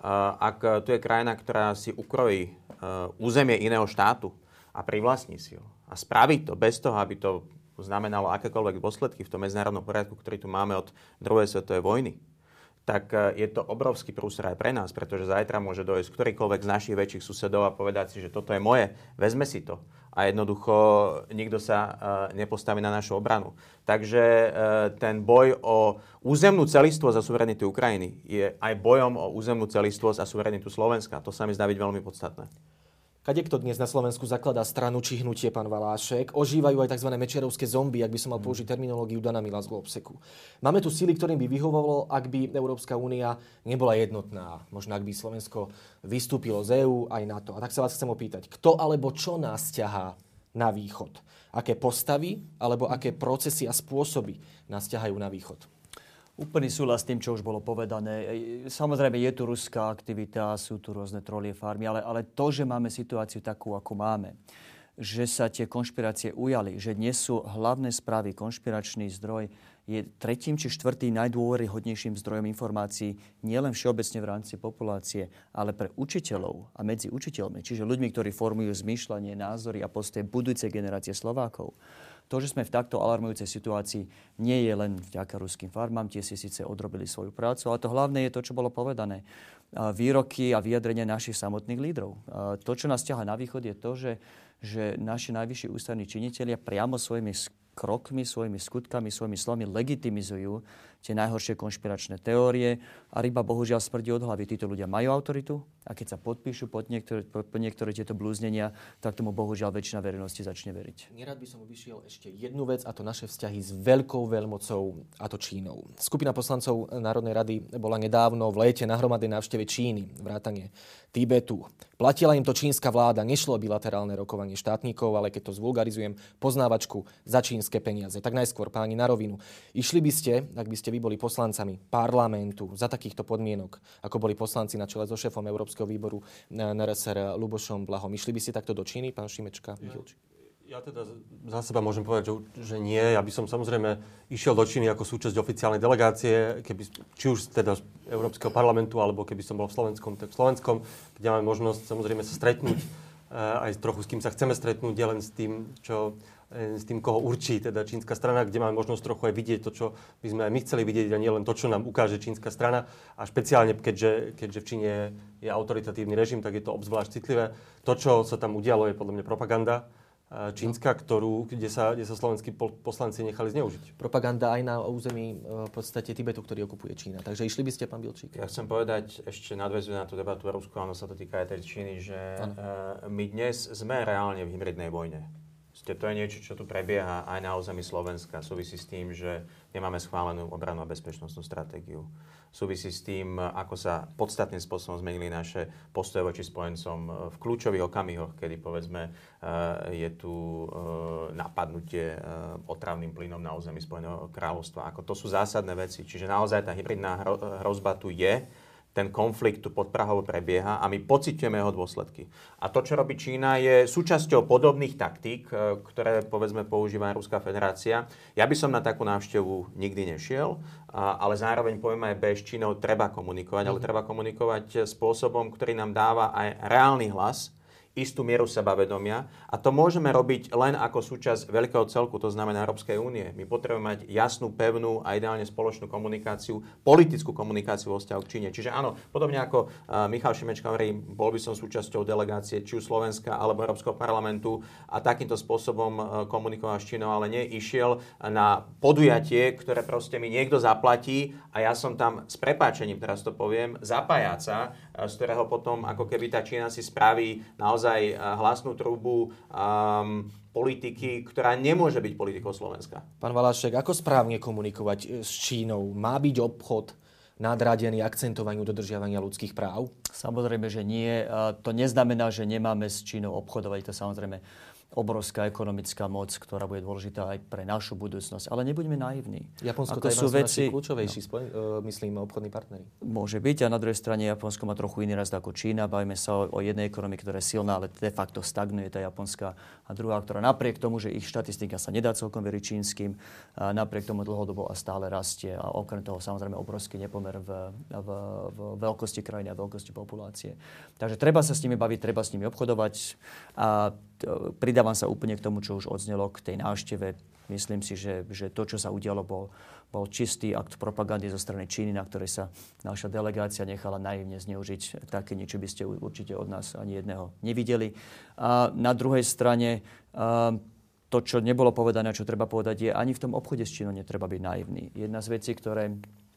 S2: Ak tu je krajina, ktorá si ukrojí územie iného štátu a privlastní si ho a spraví to bez toho, aby to znamenalo akékoľvek dôsledky v tom medzinárodnom poriadku, ktorý tu máme od druhej svetovej vojny, tak je to obrovský prúser aj pre nás, pretože zajtra môže dojsť ktorýkoľvek z našich väčších susedov a povedať si, že toto je moje, vezme si to. A jednoducho nikto sa nepostaví na našu obranu. Takže ten boj o územnú celistvosť a suverenitu Ukrajiny je aj bojom o územnú celistvosť a suverenitu Slovenska. To sa mi zdá byť veľmi podstatné.
S1: Kadekto dnes na Slovensku zakladá stranu či hnutie, pán Valášek, ožívajú aj tzv. Mečerovské zombie, ak by som mal použiť terminológiu Dana Mila z Globseku. Máme tu síly, ktorým by vyhovovalo, ak by Európska únia nebola jednotná. Možno ak by Slovensko vystúpilo z EÚ aj NATO. A tak sa vás chcem opýtať, kto alebo čo nás ťahá na východ? Aké postavy alebo aké procesy a spôsoby nás ťahajú na východ?
S4: Úplný súhlas s tým, čo už bolo povedané. Samozrejme, je tu ruská aktivita, sú tu rôzne trolie farmy, ale to, že máme situáciu takú, ako máme, že sa tie konšpirácie ujali, že dnes sú hlavné správy, konšpiračný zdroj je tretím či štvrtým najdôveryhodnejším zdrojom informácií nielen všeobecne v rámci populácie, ale pre učiteľov a medzi učiteľmi, čiže ľuďmi, ktorí formujú zmýšľanie, názory a postoje budúcej generácie Slovákov. To, že sme v takto alarmujúcej situácii, nie je len vďaka ruským farmám, tie si síce odrobili svoju prácu, ale to hlavné je to, čo bolo povedané. Výroky a vyjadrenia našich samotných lídrov. To, čo nás ťahá na východ, je to, že naši najvyšší ústavní činitelia priamo svojimi krokmi, svojimi skutkami, svojimi slovami legitimizujú tie najhoršie konšpiračné teórie a ryba bohužiaľ smrdí od hlavy. Títo ľudia majú autoritu a keď sa podpíšu pod niektoré tieto blúznenia, tak tomu bohužiaľ väčšina verejnosti začne veriť.
S1: Nerad by som obišiel ešte jednu vec, a to naše vzťahy s veľkou veľmocou, a to Čínou. Skupina poslancov Národnej rady bola nedávno v léte na hromadnej návšteve Číny, vrátane Tibetu. Platila im to čínska vláda, nešlo bilaterálne rokovanie štátnikov, ale keď to zvulgarizujem, poznávačku za čínske peniaze. Tak najskôr, páni, na rovinu. Išli by ste, ak by ste vy boli poslancami parlamentu za takýchto podmienok, ako boli poslanci na čele so šéfom Európskeho výboru NRSR Ľubošom Blahom. Išli by ste takto do Číny, pán Šimečka?
S3: Ja teda za seba môžem povedať, že nie. Ja by som samozrejme išiel do Číny ako súčasť oficiálnej delegácie, či už teda z Európskeho parlamentu, alebo keby som bol v Slovenskom, tak v Slovenskom, kde máme možnosť samozrejme sa stretnúť aj trochu s kým sa chceme stretnúť, nielen s tým, koho určí teda čínska strana, kde máme možnosť trochu aj vidieť to, čo by sme aj my chceli vidieť, a nie len to, čo nám ukáže čínska strana. A špeciálne, keďže v Číne je autoritatívny režim, tak je to obzvlášť citlivé. To, čo sa tam udialo, je podľa mňa propaganda čínska, kde sa slovenskí poslanci nechali zneužiť.
S1: Propaganda aj na území v podstate Tibetu, ktorý okupuje Čína. Takže išli by ste, pán Bilčík?
S2: Ja chcem povedať, ešte nadväzujem na tú debatu Rusku, áno, sa to týka aj tej Číny, že my dnes sme reálne v hybridnej vojne s To je niečo, čo tu prebieha aj na území Slovenska. Súvisí s tým, že nemáme schválenú obrannú a bezpečnostnú stratégiu. Súvisí s tým, ako sa podstatným spôsobom zmenili naše postoje voči spojencom v kľúčových okamihoch, kedy povedzme je tu napadnutie otravným plynom na území Spojeného kráľovstva. To sú zásadné veci. Čiže naozaj tá hybridná hrozba tu je. Ten konflikt tu pod Prahou prebieha a my pociťujeme jeho dôsledky. A to, čo robí Čína, je súčasťou podobných taktík, ktoré, povedzme, používa Ruská federácia. Ja by som na takú návštevu nikdy nešiel, ale zároveň poviem aj bez Čínou treba komunikovať, ale treba komunikovať spôsobom, ktorý nám dáva aj reálny hlas, istú mieru sebavedomia a to môžeme robiť len ako súčasť veľkého celku, to znamená Európskej únie. My potrebujeme mať jasnú, pevnú a ideálne spoločnú komunikáciu, politickú komunikáciu vo vzťahu k Číne. Čiže áno, podobne ako Michal Šimečka hovorí, bol by som súčasťou delegácie či už Slovenska alebo Európskeho parlamentu a takýmto spôsobom komunikoval s Čínou, ale nie išiel na podujatie, ktoré proste mi niekto zaplatí a ja som tam s prepáčením, teraz to poviem, zapájaca, z ktorého potom ako keby tá Čína si spraví naozaj hlasnú trubu politiky, ktorá nemôže byť politikou Slovenska.
S1: Pán Valašek, ako správne komunikovať s Čínou? Má byť obchod nadradený akcentovaniu dodržiavania ľudských práv?
S4: Samozrejme, že nie. To neznamená, že nemáme s Čínou obchodovať. To samozrejme obrovská ekonomická moc, ktorá bude dôležitá aj pre našu budúcnosť. Ale nebuďme naivní.
S1: Japonsko to sú veci kľúčovejší, myslím, obchodní partneri.
S4: Môže byť. A na druhej strane Japonsko má trochu iný rast ako Čína. Bavíme sa o jednej ekonomike, ktorá je silná, ale de facto stagnuje tá japonská. A druhá, ktorá napriek tomu, že ich štatistika sa nedá celkom veriť čínskym, napriek tomu dlhodobo a stále rastie. A okrem toho samozrejme obrovský nepomer v veľkosti krajiny a veľkosti populácie. Takže treba sa s nimi baviť, treba s nimi obchodovať. A pridávam sa úplne k tomu, čo už odznelo k tej návšteve. Myslím si, že to, čo sa udialo, bol čistý akt propagandy zo strany Číny, na ktorej sa naša delegácia nechala naivne zneužiť. Také niečo by ste určite od nás ani jedného nevideli. A na druhej strane to, čo nebolo povedané, čo treba povedať, je ani v tom obchode s Čínou netreba byť naivný. Jedna z vecí, ktoré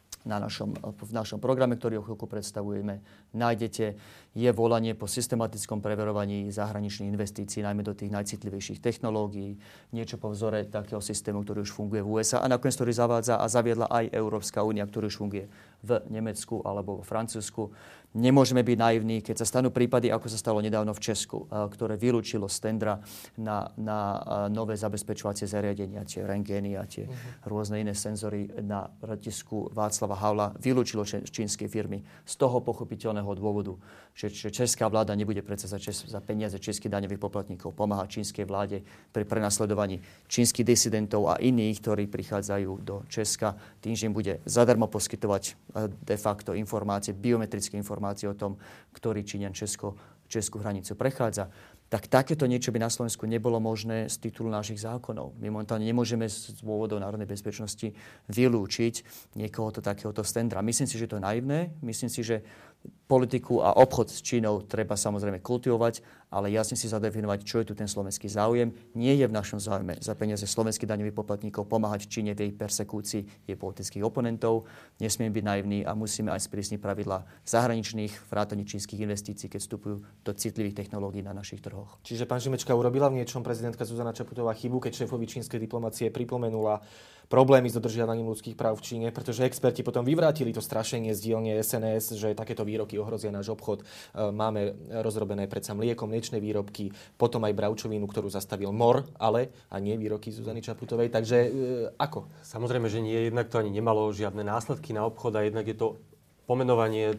S4: v našom programe, ktorý o chvíľku predstavujeme, nájdete, je volanie po systematickom preverovaní zahraničných investícií, najmä do tých najcitlivejších technológií, niečo po vzore takého systému, ktorý už funguje v USA a nakoniec, ktorý zavádza a zaviedla aj Európska únia, ktorý už funguje v Nemecku alebo vo Francúzsku. Nemôžeme byť naivní, keď sa stanú prípady, ako sa stalo nedávno v Česku, ktoré vylúčilo z tendra na nové zabezpečovacie zariadenia, tie rentgény a tie rôzne iné senzory na letisku Václava Havla, vylúčilo čínske firmy z toho pochopiteľného dôvodu, že česká vláda nebude predsa za peniaze českých daňových poplatníkov pomáhať čínskej vláde pri prenasledovaní čínskych disidentov a iných, ktorí prichádzajú do Česka, tým, že im bude zadarmo poskytovať de facto informácie, biometrické informácie o tom, ktorý Číňan českú hranicu prechádza. Tak takéto niečo by na Slovensku nebolo možné z titulu našich zákonov. My momentálne nemôžeme z dôvodov národnej bezpečnosti vylúčiť niekoho takéhoto z tendra. Myslím si, že to je naivné. Myslím si, že politiku a obchod s Čínou treba samozrejme kultivovať, ale jasne si zadefinovať, čo je tu ten slovenský záujem. Nie je v našom záujme za peniaze slovenských daňových poplatníkov pomáhať Číne v jej persekúcii jej politických oponentov. Nesmieme byť naivní a musíme aj sprísniť pravidlá zahraničných vrátane čínskych investícií, keď vstupujú do citlivých technológií na našich trhoch.
S1: Čiže pán Šimečka, urobila v niečom prezidentka Zuzana Čaputová chybu, keď šéfovi čínskej diplomacie pripomenula problémy s dodržiavaním ľudských práv v Číne, pretože experti potom vyvrátili to strašenie z dielne SNS, že takéto výroky ohrozia náš obchod. Máme rozrobené predsa mlieko, mliečne výrobky, potom aj bravčovinu, ktorú zastavil MOR, ale a nie výroky Zuzany Čaputovej. Takže ako?
S3: Samozrejme, že nie. Jednak to ani nemalo žiadne následky na obchod a jednak je to pomenovanie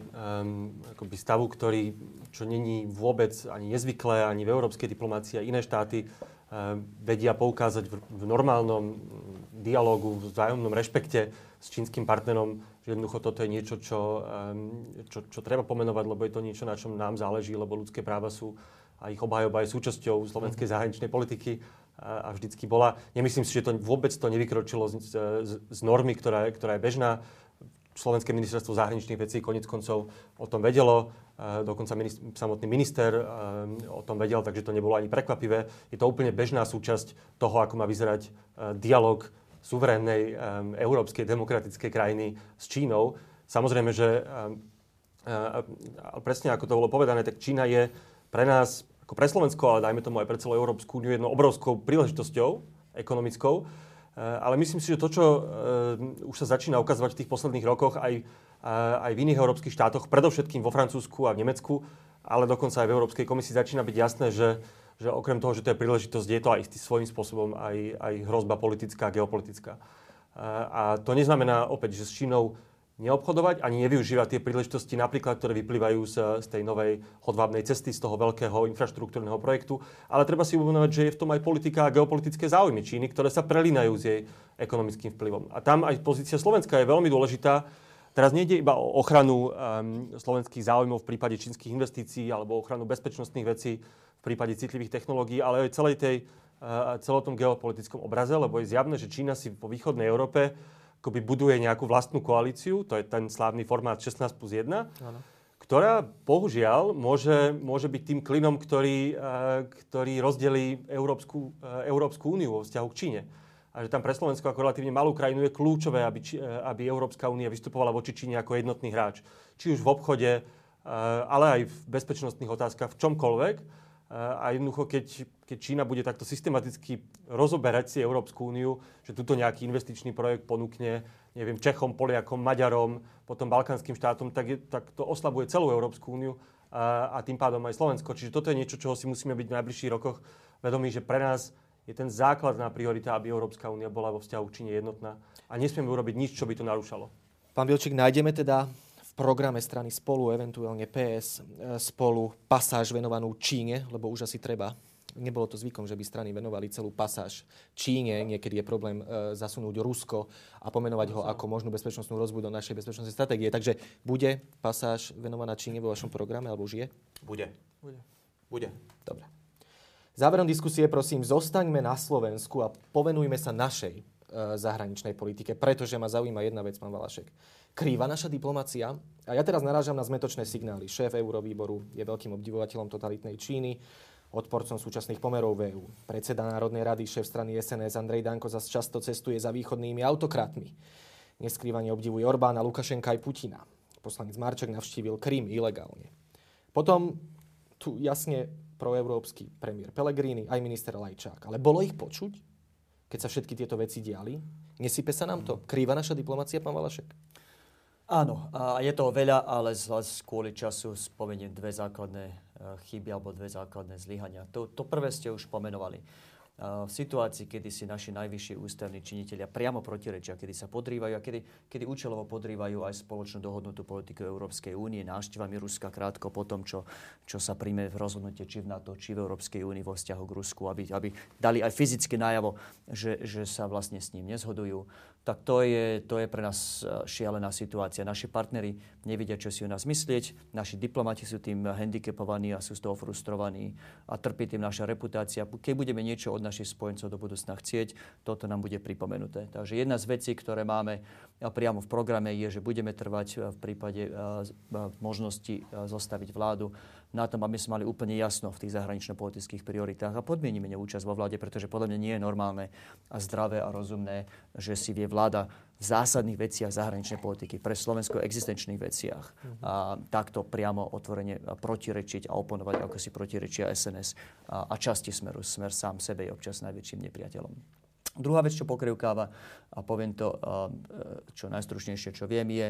S3: akoby stavu, čo není vôbec ani nezvyklé, ani v európskej diplomácii a iné štáty vedia poukázať v normálnom dialógu, v vzájomnom rešpekte s čínskym partnerom, že jednoducho toto je niečo, čo treba pomenovať, lebo je to niečo, na čom nám záleží, lebo ľudské práva sú a ich obhajoba je súčasťou slovenskej zahraničnej politiky a vždycky bola. Nemyslím si, že to vôbec nevykročilo z normy, ktorá je bežná. Slovenské ministerstvo zahraničných vecí koniec koncov o tom vedelo, dokonca samotný minister o tom vedel, takže to nebolo ani prekvapivé. Je to úplne bežná súčasť toho, ako má vyzerať dialog suverénnej európskej demokratickej krajiny s Čínou. Samozrejme, že presne ako to bolo povedané, tak Čína je pre nás ako pre Slovensko, ale dajme tomu aj pre celú Európsku úniu jednou obrovskou príležitosťou ekonomickou. Ale myslím si, že to, čo už sa začína ukazovať v tých posledných rokoch aj v iných európskych štátoch, predovšetkým vo Francúzsku a v Nemecku, ale dokonca aj v Európskej komisii začína byť jasné, že okrem toho, že to je príležitosť, je to aj svojím spôsobom aj hrozba politická, geopolitická. A to neznamená opäť, že s Čínou neobchodovať ani nevyužívať tie príležitosti, napríklad, ktoré vyplývajú z tej novej hodvábnej cesty, z toho veľkého infraštruktúrneho projektu. Ale treba si uvedomovať, že je v tom aj politika a geopolitické záujmy Číny, ktoré sa prelínajú s jej ekonomickým vplyvom. A tam aj pozícia Slovenska je veľmi dôležitá. Teraz nejde iba o ochranu slovenských záujmov v prípade čínskych investícií alebo ochranu bezpečnostných vecí v prípade citlivých technológií, ale aj celom tom geopolitickom obraze, lebo je zjavné, že Čína si po východnej Európe akoby buduje nejakú vlastnú koalíciu, to je ten slávny formát 16+1, ktorá bohužiaľ môže byť tým klinom, ktorý rozdelí Európsku úniu vo vzťahu k Číne. A že tam pre Slovensko ako relatívne malú krajinu je kľúčové, aby Európska únia vystupovala voči Číne ako jednotný hráč. Či už v obchode, ale aj v bezpečnostných otázkach, v čomkoľvek. A jednoducho, keď Čína bude takto systematicky rozoberať si Európsku úniu, že tuto nejaký investičný projekt ponúkne, neviem, Čechom, Poliakom, Maďarom, potom balkánskym štátom, tak to oslabuje celú Európsku úniu a tým pádom aj Slovensko. Čiže toto je niečo, čoho si musíme byť v najbližších rokoch vedomí, že pre nás je ten základná priorita, aby Európska únia bola vo vzťahu k Číne jednotná a nesmieme urobiť nič, čo by to narušalo.
S1: Pán Bilčík, nájdeme teda v programe strany Spolu, eventuálne PS Spolu, pasáž venovanú Číne, lebo už asi treba. Nebolo to zvykom, že by strany venovali celú pasáž Číne. Niekedy je problém zasunúť Rusko a pomenovať ho ako možnú bezpečnostnú hrozbu do našej bezpečnostnej stratégie. Takže bude pasáž venovaná Číne vo vašom programe, alebo už je?
S2: Bude.
S1: Dobre. Záverom diskusie, prosím, zostaňme na Slovensku a povenujme sa našej zahraničnej politike, pretože ma zaujíma jedna vec, pán Valašek. Krýva naša diplomacia? A ja teraz narážam na zmätočné signály. Šéf Eurovýboru je veľkým obdivovateľom totalitnej Číny, odporcom súčasných pomerov v EÚ. Predseda Národnej rady, šéf strany SNS Andrej Danko zas často cestuje za východnými autokratmi. Neskrývane obdivuje Orbána, Lukašenka aj Putina. Poslanec Marček navštívil Krym ilegálne. Potom tu jasne proeurópsky premiér Pellegrini, aj minister Lajčák. Ale bolo ich počuť, keď sa všetky tieto veci diali? Nesype sa nám to? Krýva naša diplomacia, pán Valašek?
S4: Áno, a je toho veľa, ale kvôli času spomeniem dve základné chyby alebo dve základné zlyhania. To prvé ste už pomenovali. V situácii, kedy si naši najvyšší ústavní činitelia priamo protirečia, kedy sa podrývajú a kedy účelovo podrývajú aj spoločnú dohodnutú politiku Európskej únie, návštevami Ruska krátko po tom, čo sa príjme v rozhodnutie či v NATO, či v Európskej únii vo vzťahu k Rusku, aby dali aj fyzicky najavo, že sa vlastne s ním nezhodujú. Tak to je pre nás šialená situácia. Naši partneri nevedia, čo si o nás myslieť, naši diplomati sú tým handicapovaní a sú z toho frustrovaní a trpí tým naša reputácia. Keď budeme niečo od našich spojencov do budúcna chcieť, toto nám bude pripomenuté. Takže jedna z vecí, ktoré máme priamo v programe, je, že budeme trvať v prípade možnosti zostaviť vládu na tom, aby sme mali úplne jasno v tých zahranično-politických prioritách a podmienime neúčasť vo vláde, pretože podľa mňa nie je normálne a zdravé a rozumné, že si vie vláda v zásadných veciach zahraničnej politiky, pre Slovensko existenčných veciach a takto priamo otvorene protirečiť a oponovať, ako si protirečia SNS a časti Smeru. Smer sám sebe je občas najväčším nepriateľom. Druhá vec, čo pokrývkáva, a poviem to čo najstručnejšie, čo viem, je,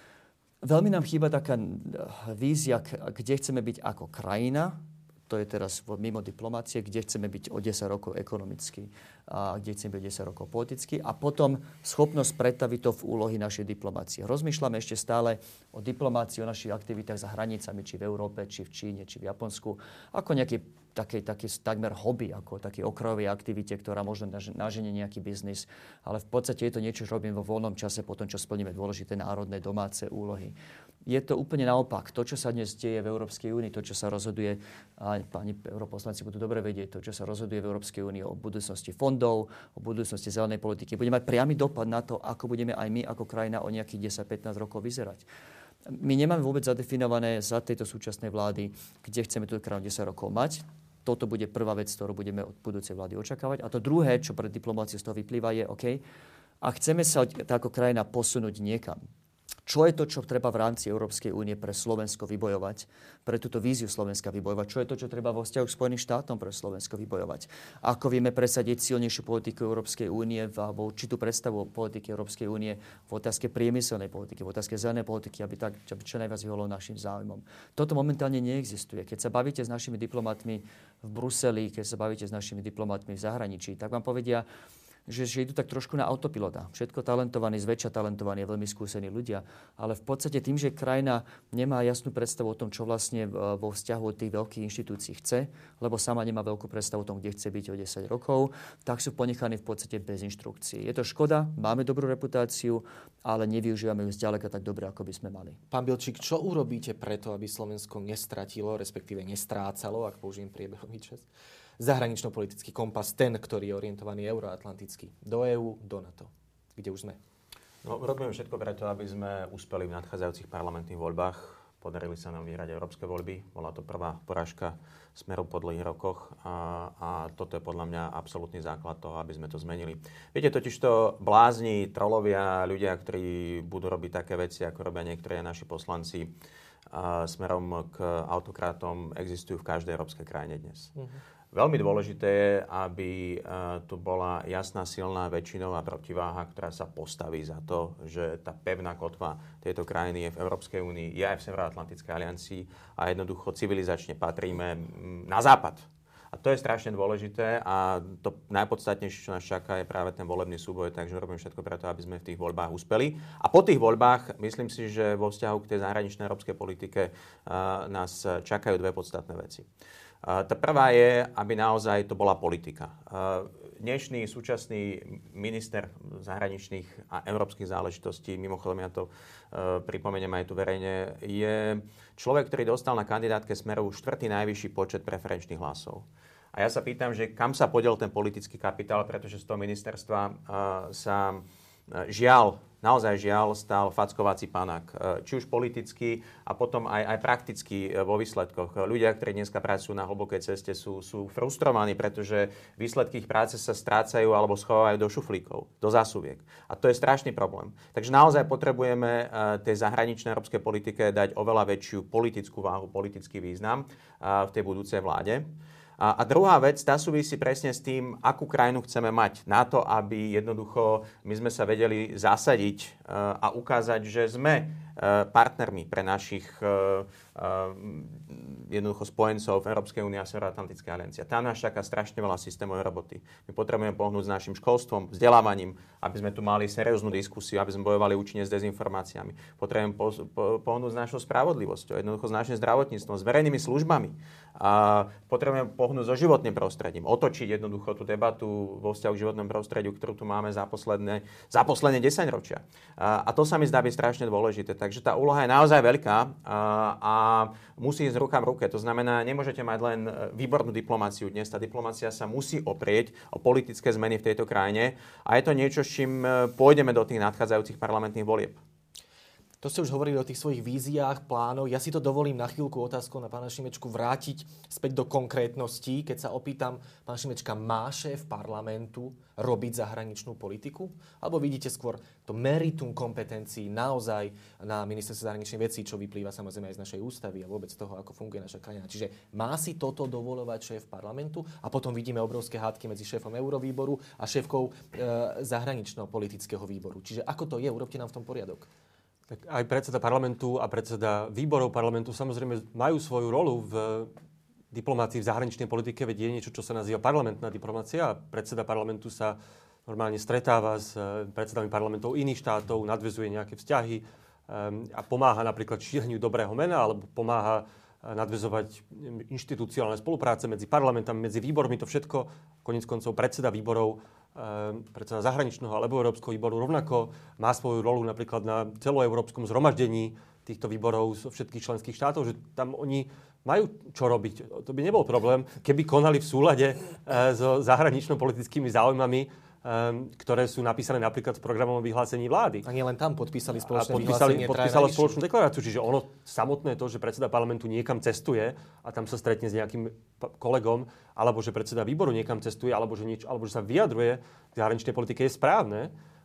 S4: veľmi nám chýba taká vízia, kde chceme byť ako krajina, to je teraz mimo diplomácie, kde chceme byť o 10 rokov ekonomicky a kde chceme byť o 10 rokov politicky a potom schopnosť pretaviť to v úlohy našej diplomácie. Rozmýšľame ešte stále o diplomácii, o našich aktivitách za hranicami, či v Európe, či v Číne, či v Japonsku, ako nejaký taký takmer hobby, ako taký okrajovej aktivite, ktorá možno naženie nejaký biznis, ale v podstate je to niečo, čo robím vo voľnom čase po tom, čo splníme dôležité národné domáce úlohy. Je to úplne naopak. To, čo sa dnes deje v Európskej únii, to, čo sa rozhoduje, a páni europoslanci budú dobre vedieť, to, čo sa rozhoduje v Európskej únii o budúcnosti fondov, o budúcnosti zelenej politiky, bude mať priamy dopad na to, ako budeme aj my ako krajina o nejakých 10-15 rokov vyzerať. My nemáme vôbec zadefinované za tejto súčasnej vlády, kde chceme tú krajinu 10 rokov mať. Toto bude prvá vec, ktorú budeme od budúcej vlády očakávať. A to druhé, čo pre diplomáciu z toho vyplýva, je OK. A chceme sa ako krajina posunúť niekam. Čo je to, čo treba v rámci Európskej únie pre Slovensko vybojovať, pre túto víziu Slovenska vybojovať? Čo je to, čo treba vo vzťahu k Spojeným štátom pre Slovensko vybojovať? Ako vieme presadiť silnejšiu politiku Európskej únie alebo určitú predstavu o politike Európskej únie v otázke priemyselnej politiky, v otázke zelenej politiky, aby čo najviac vyhovalo našim záujmom. Toto momentálne neexistuje. Keď sa bavíte s našimi diplomatmi v Bruseli, keď sa bavíte s našimi diplomatmi v zahraničí, tak vám povedia, že idú tak trošku na autopilota. Všetko talentovaní, zväčša talentovaní, veľmi skúsení ľudia. Ale v podstate tým, že krajina nemá jasnú predstavu o tom, čo vlastne vo vzťahu od tých veľkých inštitúcií chce, lebo sama nemá veľkú predstavu o tom, kde chce byť o 10 rokov, tak sú ponechaní v podstate bez inštrukcií. Je to škoda, máme dobrú reputáciu, ale nevyužívame ju zďaleka tak dobre, ako by sme mali.
S1: Pán Bilčík, čo urobíte preto, aby Slovensko nestratilo, respektíve nestrácalo, ak použijem priebehový čas, zahranično-politický kompas, ten, ktorý je orientovaný euroatlanticky, do EÚ, do NATO, kde už sme?
S2: No, robíme všetko preto, aby sme uspeli v nadchádzajúcich parlamentných voľbách. Podarili sa nám vyhrať európske voľby. Bola to prvá porážka Smeru po dlhých rokoch a toto je podľa mňa absolútny základ toho, aby sme to zmenili. Viete, totižto blázni, trolovia, ľudia, ktorí budú robiť také veci, ako robia niektorí naši poslanci, smerom k autokratom, existujú v každej európskej krajine dnes. Veľmi dôležité je, aby tu bola jasná, silná väčšinová protiváha, ktorá sa postaví za to, že tá pevná kotva tejto krajiny je v Európskej únii, je aj v Severoatlantickej aliancii a jednoducho civilizačne patríme na západ. A to je strašne dôležité a to najpodstatnejšie, čo nás čaká, je práve ten volebný súboj, takže robím všetko preto, aby sme v tých voľbách uspeli. A po tých voľbách myslím si, že vo vzťahu k tej zahraničnej európskej politike nás čakajú dve podstatné veci. Tá prvá je, aby naozaj to bola politika. Dnešný súčasný minister zahraničných a európskych záležitostí, mimochodom ja to pripomeniem aj tu verejne, je človek, ktorý dostal na kandidátke Smeru 4. najvyšší počet preferenčných hlasov. A ja sa pýtam, že kam sa podiel ten politický kapitál, pretože z toho ministerstva sa naozaj žiaľ, stal fackovací panák. Či už politicky a potom aj prakticky vo výsledkoch. Ľudia, ktorí dneska pracujú na hlbokej ceste, sú frustrovaní, pretože výsledky ich práce sa strácajú alebo schovávajú do šuflíkov, do zásuviek. A to je strašný problém. Takže naozaj potrebujeme tej zahraničnej európskej politike dať oveľa väčšiu politickú váhu, politický význam v tej budúcej vláde. A druhá vec, tá súvisí presne s tým, akú krajinu chceme mať. Na to, aby jednoducho my sme sa vedeli zasadiť a ukázať, že sme partnermi pre našich jednoducho spojencov v Európskej únii a Severoatlantickej aliancie. Tam nás čaká strašne veľa systémovej roboty. My potrebujeme pohnúť s našim školstvom, vzdelávaním, aby sme tu mali serióznu diskusiu, aby sme bojovali účinne s dezinformáciami. Potrebujeme pohnúť s našou spravodlivosťou, jednoducho s našim zdravotníctvom, s verejnými službami. A potrebujeme pohnúť so životným prostredím, otočiť jednoducho tú debatu vo vzťahu k životnému prostrediu, ktorú tu máme za posledné 10 ročia. A to sa mi zdá byť strašne dôležité. Takže tá úloha je naozaj veľká a musí ísť ruka v ruke. To znamená, nemôžete mať len výbornú diplomáciu dnes. Tá diplomácia sa musí oprieť o politické zmeny v tejto krajine a je to niečo, s čím pôjdeme do tých nadchádzajúcich parlamentných volieb.
S1: To ste už hovorili o tých svojich víziách, plánoch. Ja si to dovolím na chvíľku otázkou na pána Šimečku vrátiť späť do konkrétností. Keď sa opýtam, pán Šimečka, má šéf parlamentu robiť zahraničnú politiku? Alebo vidíte skôr to meritum kompetencií naozaj na ministerstve zahraničných vecí, čo vyplýva samozrejme aj z našej ústavy a vôbec toho, ako funguje naša krajina. Čiže má si toto dovoľovať šéf parlamentu? A potom vidíme obrovské hádky medzi šéfom Eurovýboru a šéfkou zahraničného politického výboru. Čiže ako to je? Urobte nám v tom poriadok.
S3: Tak aj predseda parlamentu a predseda výborov parlamentu samozrejme majú svoju rolu v diplomácii, v zahraničnej politike, veď je niečo, čo sa nazýva parlamentná diplomácia a predseda parlamentu sa normálne stretáva s predsedami parlamentov iných štátov, nadväzuje nejaké vzťahy a pomáha napríklad šíreniu dobrého mena alebo pomáha nadväzovať inštitucionálne spolupráce medzi parlamentami, medzi výbormi. To všetko, koniec koncov predseda výborov, predseda zahraničného alebo Európskeho výboru rovnako má svoju rolu napríklad na celoeurópskom zhromaždení týchto výborov zo všetkých členských štátov, že tam oni majú čo robiť. To by nebol problém, keby konali v súlade so zahranično-politickými záujmami, ktoré sú napísané napríklad v programovom vyhlásení vlády.
S1: A nie len tam podpísali spoločné vyhlásenie.
S3: Podpísala spoločnú deklaráciu. Čiže ono samotné to, že predseda parlamentu niekam cestuje a tam sa stretne s nejakým kolegom, alebo že predseda výboru niekam cestuje, alebo že sa vyjadruje k zahraničnej politike, je správne.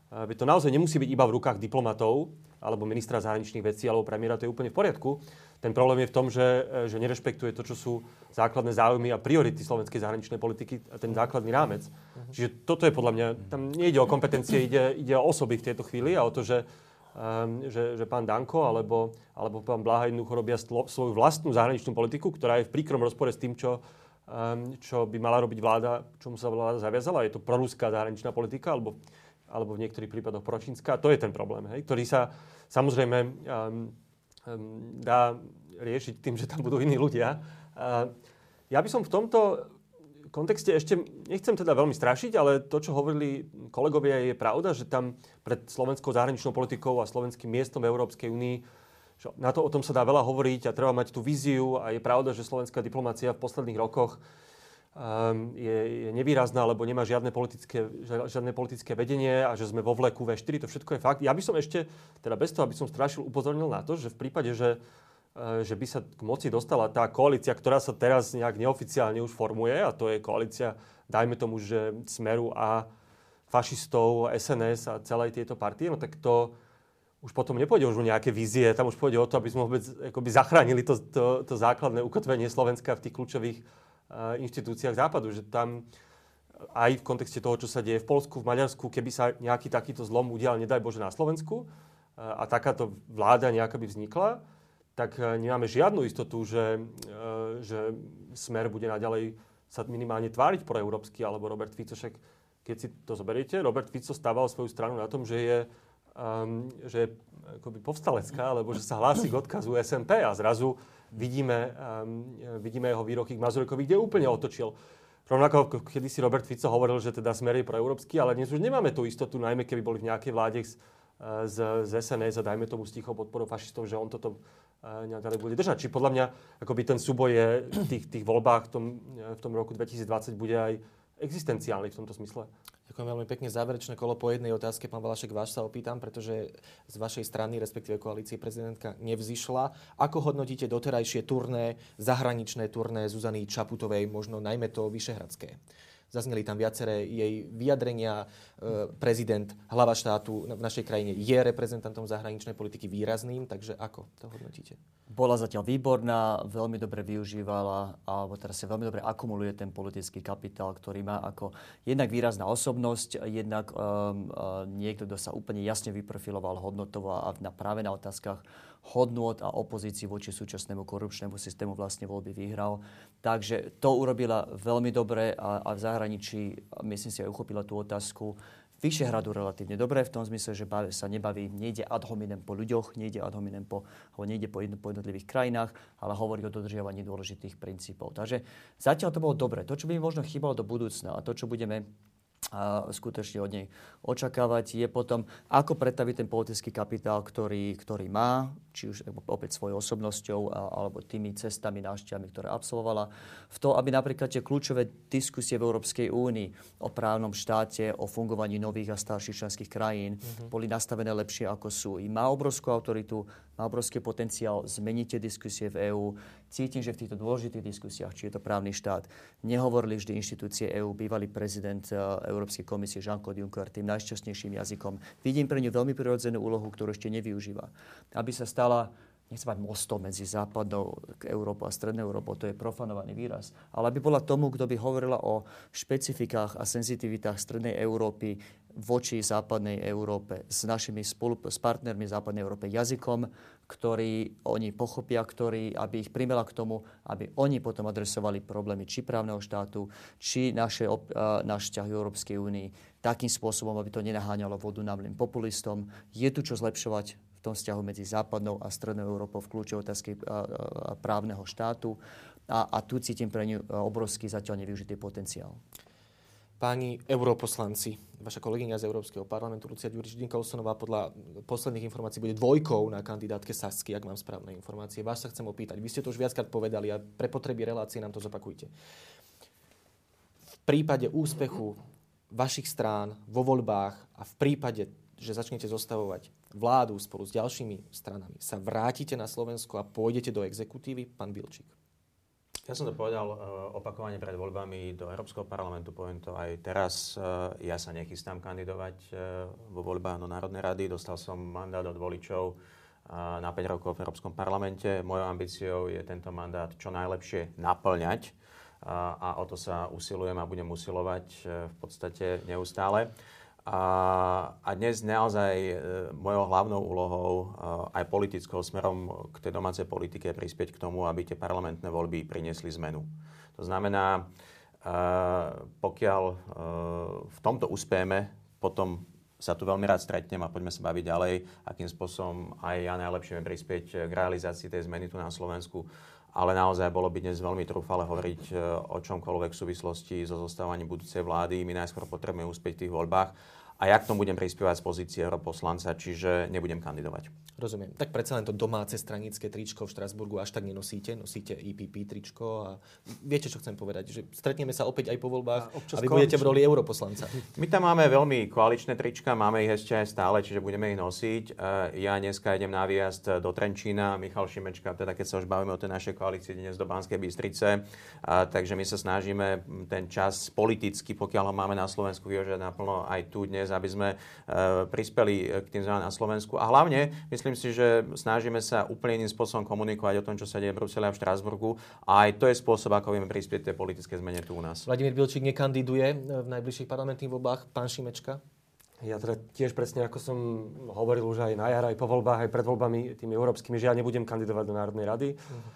S3: to naozaj nemusí byť iba v rukách diplomatov alebo ministra zahraničných vecí alebo premiéra, to je úplne v poriadku. Ten problém je v tom, že nerešpektuje to, čo sú základné záujmy a priority slovenskej zahraničnej politiky a ten základný rámec. Čiže toto je podľa mňa, tam nejde o kompetencie, ide o osoby v tejto chvíli a o to, že pán Danko alebo pán Bláha jednoducho robia svoju vlastnú zahraničnú politiku, ktorá je v príkrom rozpore s tým, čo by mala robiť vláda, čomu sa vláda zaviazala. Je to proruská zahraničná politika alebo v niektorých prípadoch pročínska. A to je ten problém, hej, ktorý sa samozrejme dá riešiť tým, že tam budú iní ľudia. Ja by som v tomto kontexte ešte, nechcem teda veľmi strašiť, ale to, čo hovorili kolegovia, je pravda, že tam pred slovenskou zahraničnou politikou a slovenským miestom v Európskej únii, o tom sa dá veľa hovoriť a treba mať tú víziu a je pravda, že slovenská diplomacia v posledných rokoch je nevýrazná, lebo nemá žiadne politické vedenie a že sme vo vleku V4, to všetko je fakt. Ja by som ešte, teda bez toho, aby som strašil, upozornil na to, že v prípade, že by sa k moci dostala tá koalícia, ktorá sa teraz nejak neoficiálne už formuje, a to je koalícia, dajme tomu, že Smeru a fašistov, SNS a celej tieto partie, no tak to už potom nepôjde už o nejaké vízie, tam už pôjde o to, aby sme vôbec akoby zachránili to základné ukotvenie Slovenska v tých kľúčových inštitúciách západu, že tam aj v kontexte toho, čo sa deje v Poľsku, v Maďarsku, keby sa nejaký takýto zlom udial, nedaj Bože, na Slovensku a takáto vláda nejaká by vznikla, tak nemáme žiadnu istotu, že Smer bude naďalej sa minimálne tváriť proeurópsky, alebo Robert Fico, však keď si to zoberiete, Robert Fico stával svoju stranu na tom, že je akoby povstalecká, alebo že sa hlási k odkazu SNP a zrazu vidíme jeho výroky k Mazurekovi, kde úplne otočil. Rovnako, kedy si Robert Fico hovoril, že teda Smer je proeurópsky, ale dnes už nemáme tú istotu, najmä keby boli v nejakej vláde z SNS a dajme tomu s tichou podporou fašistov, že on toto nejak bude držať. Či podľa mňa akoby ten súboj je v tých voľbách v tom roku 2020 bude aj existenciálny v tomto smysle.
S1: Ďakujem veľmi pekne. Záverečné kolo po jednej otázke. Pán Valašek, vás sa opýtam, pretože z vašej strany, respektíve koalície prezidentka nevzýšla. Ako hodnotíte doterajšie turné, zahraničné turné Zuzany Čaputovej, možno najmä to vyšehradské? Zazneli tam viaceré jej vyjadrenia. Prezident, hlava štátu v našej krajine je reprezentantom zahraničnej politiky výrazným, takže ako to hodnotíte?
S4: Bola zatiaľ výborná, veľmi dobre využívala, alebo teraz sa veľmi dobre akumuluje ten politický kapitál, ktorý má ako jednak výrazná osobnosť, jednak niekto, kto sa úplne jasne vyprofiloval hodnotovo a práve na otázkach hodnôt a opozícii voči súčasnému korupčnému systému vlastne voľby vyhral. Takže to urobila veľmi dobre a v zahraničí, myslím si, aj uchopila tú otázku Vyšehradu relatívne dobre, v tom zmysle, že sa nebaví, nejde ad hominem po ľuďoch, nejde po jednotlivých krajinách, ale hovorí o dodržiavaní dôležitých princípov. Takže zatiaľ to bolo dobre. To, čo by mi možno chýbalo do budúcna a to, čo budeme skutočne od nej očakávať, je potom, ako pretaviť ten politický kapitál, ktorý má, či už opäť svojou osobnosťou alebo tými cestami, návštevami, ktoré absolvovala, v to, aby napríklad tie kľúčové diskusie v Európskej únii o právnom štáte, o fungovaní nových a starších členských krajín boli nastavené lepšie, ako sú. I má obrovskú autoritu, má obrovský potenciál zmeniť tie diskusie v EÚ. Cítim, že v týchto dôležitých diskusiách, či je to právny štát, nehovorili vždy inštitúcie EÚ, bývalý prezident Európskej komisie Jean-Claude Juncker tým najšťastnejším jazykom. Vidím pre ňu veľmi prirodzenú úlohu, ktorú ešte nevyužíva. Aby sa stala, nechcem mať mostom medzi západnou Európou a strednou Európou, to je profanovaný výraz, ale aby bola tomu, kto by hovorila o špecifikách a senzitivitách strednej Európy voči západnej Európe, s našimi s partnermi v západnej Európe jazykom, ktorý oni pochopia, aby ich primela k tomu, aby oni potom adresovali problémy či právneho štátu, či náš vzťah v Európskej únii takým spôsobom, aby to nenaháňalo vodu na mlyn populistom. Je tu čo zlepšovať v tom vzťahu medzi západnou a strednou Európou v kľúčovej otázke právneho štátu a tu cítim pre ňu obrovský zatiaľ nevyužitý potenciál.
S1: Páni europoslanci, vaša kolegyňa z Európskeho parlamentu, Lucia Ďuriš-Nikolsonová, podľa posledných informácií bude dvojkou na kandidátke Sasky, ak mám správne informácie. Vás sa chcem opýtať. Vy ste to už viackrát povedali a pre potreby relácie nám to zopakujte. V prípade úspechu vašich strán vo voľbách a v prípade, že začnete zostavovať vládu spolu s ďalšími stranami, sa vrátite na Slovensko a pôjdete do exekutívy, pán Bilčík?
S2: Ja som to povedal opakovane pred voľbami do Európskeho parlamentu, poviem to aj teraz. Ja sa nechystám kandidovať vo voľbách do Národnej rady. Dostal som mandát od voličov na 5 rokov v Európskom parlamente. Mojou ambíciou je tento mandát čo najlepšie naplňať a o to sa usilujem a budem usilovať v podstate neustále. A dnes naozaj mojou hlavnou úlohou aj politickou smerom k tej domácej politike je prispieť k tomu, aby tie parlamentné voľby priniesli zmenu. To znamená, pokiaľ v tomto uspejeme, potom sa tu veľmi rád stretnem a poďme sa baviť ďalej, akým spôsobom aj ja najlepšie viem prispieť k realizácii tej zmeny tu na Slovensku. Ale naozaj bolo by dnes veľmi trúfale hovoriť o čomkoľvek v súvislosti so zostávaním budúcej vlády. My najskôr potrebujeme uspieť v tých voľbách. A ja k tomu budem prispievať z pozície europoslanca, čiže nebudem kandidovať.
S1: Rozumiem. Tak predsa len to domáce stranické tričko v Štrasburgu až tak nenosíte. Nosíte EPP tričko a viete, čo chcem povedať? Že stretneme sa opäť aj po voľbách a vy budete v roli europoslanca.
S2: My tam máme veľmi koaličné trička, máme ich ešte aj stále, čiže budeme ich nosiť. Ja dneska idem na výjazd do Trenčína, Michal Šimečka, teda keď sa už bavíme o tej našej koalícii, dnes do Banskej Bystrice. Takže my sa snažíme ten čas politicky, pokiaľ ho máme na Slovensku, využiť naplno aj tu dnes, aby sme prispeli k tým zmenám na Slovensku. A hlavne, myslím si, že snažíme sa úplne iným spôsobom komunikovať o tom, čo sa deje v Bruseli a v Štrasburgu. A aj to je spôsob, ako vieme prispieť tej politické zmene tu u nás.
S1: Vladimír Bilčík nekandiduje v najbližších parlamentných voľbách. Pán Šimečka?
S3: Ja teda tiež presne, ako som hovoril už aj na jar, aj po voľbách, aj pred voľbami tými európskymi, že ja nebudem kandidovať do Národnej rady.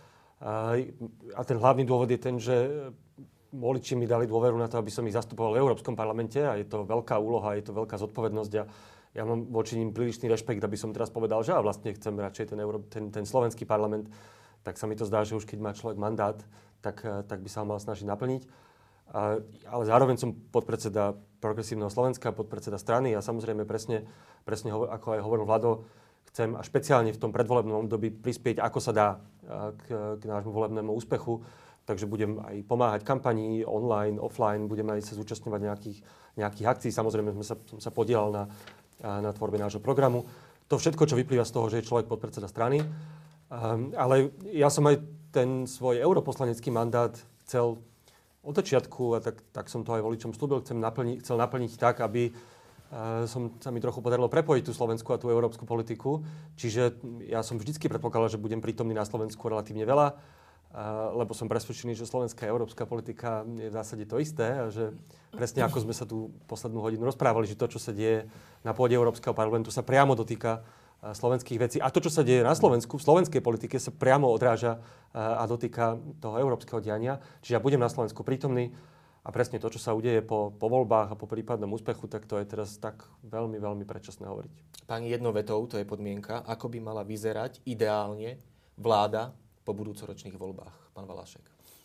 S3: A ten hlavný dôvod je ten, že voliči mi dali dôveru na to, aby som ich zastupoval v Európskom parlamente a je to veľká úloha, je to veľká zodpovednosť a ja mám voči nim prílišný rešpekt, aby som teraz povedal, že ja vlastne chcem radšej ten slovenský parlament, tak sa mi to zdá, že už keď má človek mandát, tak by sa ho mal snažiť naplniť. Ale zároveň som podpredseda Progresívneho Slovenska, podpredseda strany a samozrejme presne ako aj hovoril Vlado, chcem a špeciálne v tom predvolebnom období prispieť, ako sa dá k nášmu volebnému úspechu. Takže budem aj pomáhať kampanii online, offline, budem aj sa zúčastňovať nejakých akcií. Samozrejme, som sa podielal na tvorbe nášho programu. To všetko, čo vyplýva z toho, že je človek podpredseda strany. Ale ja som aj ten svoj europoslanecký mandát chcel od začiatku, a tak som to aj voličom slúbil, chcel naplniť tak, aby sa mi trochu podarilo prepojiť tú slovenskú a tú európsku politiku. Čiže ja som vždycky predpokladal, že budem prítomný na Slovensku relatívne veľa, lebo som presvedčený, že slovenská a európska politika je v zásade to isté a že presne ako sme sa tu poslednú hodinu rozprávali, že to, čo sa deje na pôde Európskeho parlamentu, sa priamo dotýka slovenských vecí. A to, čo sa deje na Slovensku, v slovenskej politike, sa priamo odráža a dotýka toho európskeho diania. Čiže ja budem na Slovensku prítomný a presne to, čo sa udeje po voľbách a po prípadnom úspechu, tak to je teraz tak veľmi, veľmi predčasné hovoriť.
S1: Pani, jednou vetou, to je podmienka, ako by mala vyzerať ideálne vláda po budúcoročných voľbách. Pán Valašek.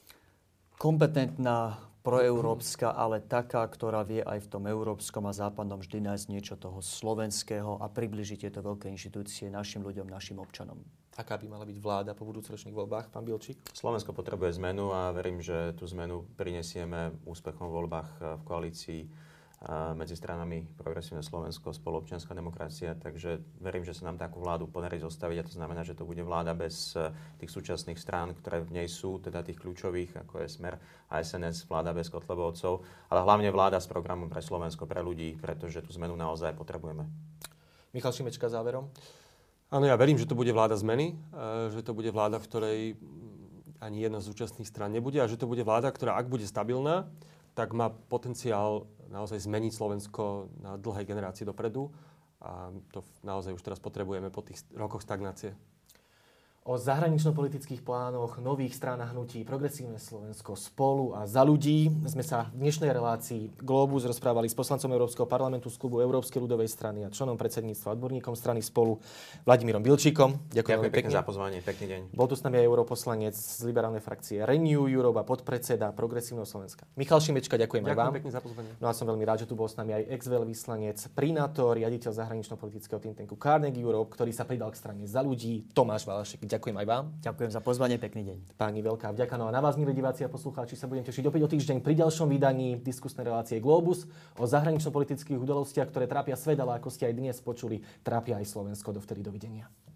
S4: Kompetentná, proeurópska, ale taká, ktorá vie aj v tom európskom a západnom vždy nájsť niečo toho slovenského a približiť tieto veľké inštitúcie našim ľuďom, našim občanom.
S1: Aká by mala byť vláda po budúcoročných voľbách, pán Bilčík?
S2: Slovensko potrebuje zmenu a verím, že tú zmenu prinesieme úspechom v voľbách v koalícii medzi stranami Progresívne Slovensko, Spoluobčianska demokracia, takže verím, že sa nám takú vládu podarí zostaviť a to znamená, že to bude vláda bez tých súčasných strán, ktoré v nej sú, teda tých kľúčových, ako je Smer a SNS, vláda bez Kotlebovcov, ale hlavne vláda s programom pre Slovensko, pre ľudí, pretože tú zmenu naozaj potrebujeme.
S1: Michal Šimečka záverom?
S3: Áno, ja verím, že to bude vláda zmeny, že to bude vláda, v ktorej ani jedna z súčasných strán nebude a že to bude vláda, ktorá ak bude stabilná, tak má potenciál naozaj zmeniť Slovensko na dlhej generácii dopredu a to naozaj už teraz potrebujeme po tých rokoch stagnácie.
S1: O zahranično-politických plánoch nových strán a hnutí Progresívne Slovensko, Spolu a Za ľudí sme sa v dnešnej relácii Globus rozprávali s poslancom Európskeho parlamentu z klubu Európskej ľudovej strany a členom predsedníctva odborníkom strany Spolu Vladimírom Bilčíkom.
S2: Ďakujem pekne za pozvanie, pekný deň.
S1: Bol tu s nami aj europoslanec z liberálnej frakcie Renew Europe a podpredseda Progresívneho Slovenska. Michal Šimečka, ďakujem aj vám.
S3: Ďakujem pekne za pozvanie.
S1: No a som veľmi rád, že tu bol s nami aj ex-veľvyslanec, primátor, riaditeľ zahranično-politického think tanku Carnegie Europe, ktorý sa pridal k strane Za ľudí, Tomáš Valašek. Ďakujem aj vám.
S4: Ďakujem za pozvanie, pekný deň.
S1: Páni, veľká vďaka. No a na vás, milí diváci a poslucháči, sa budem tešiť opäť o týždeň pri ďalšom vydaní diskusnej relácie Globus o zahranično-politických udalostiach, ktoré trápia svet, ale ako ste aj dnes počuli, trápia aj Slovensko. Dovtedy dovidenia.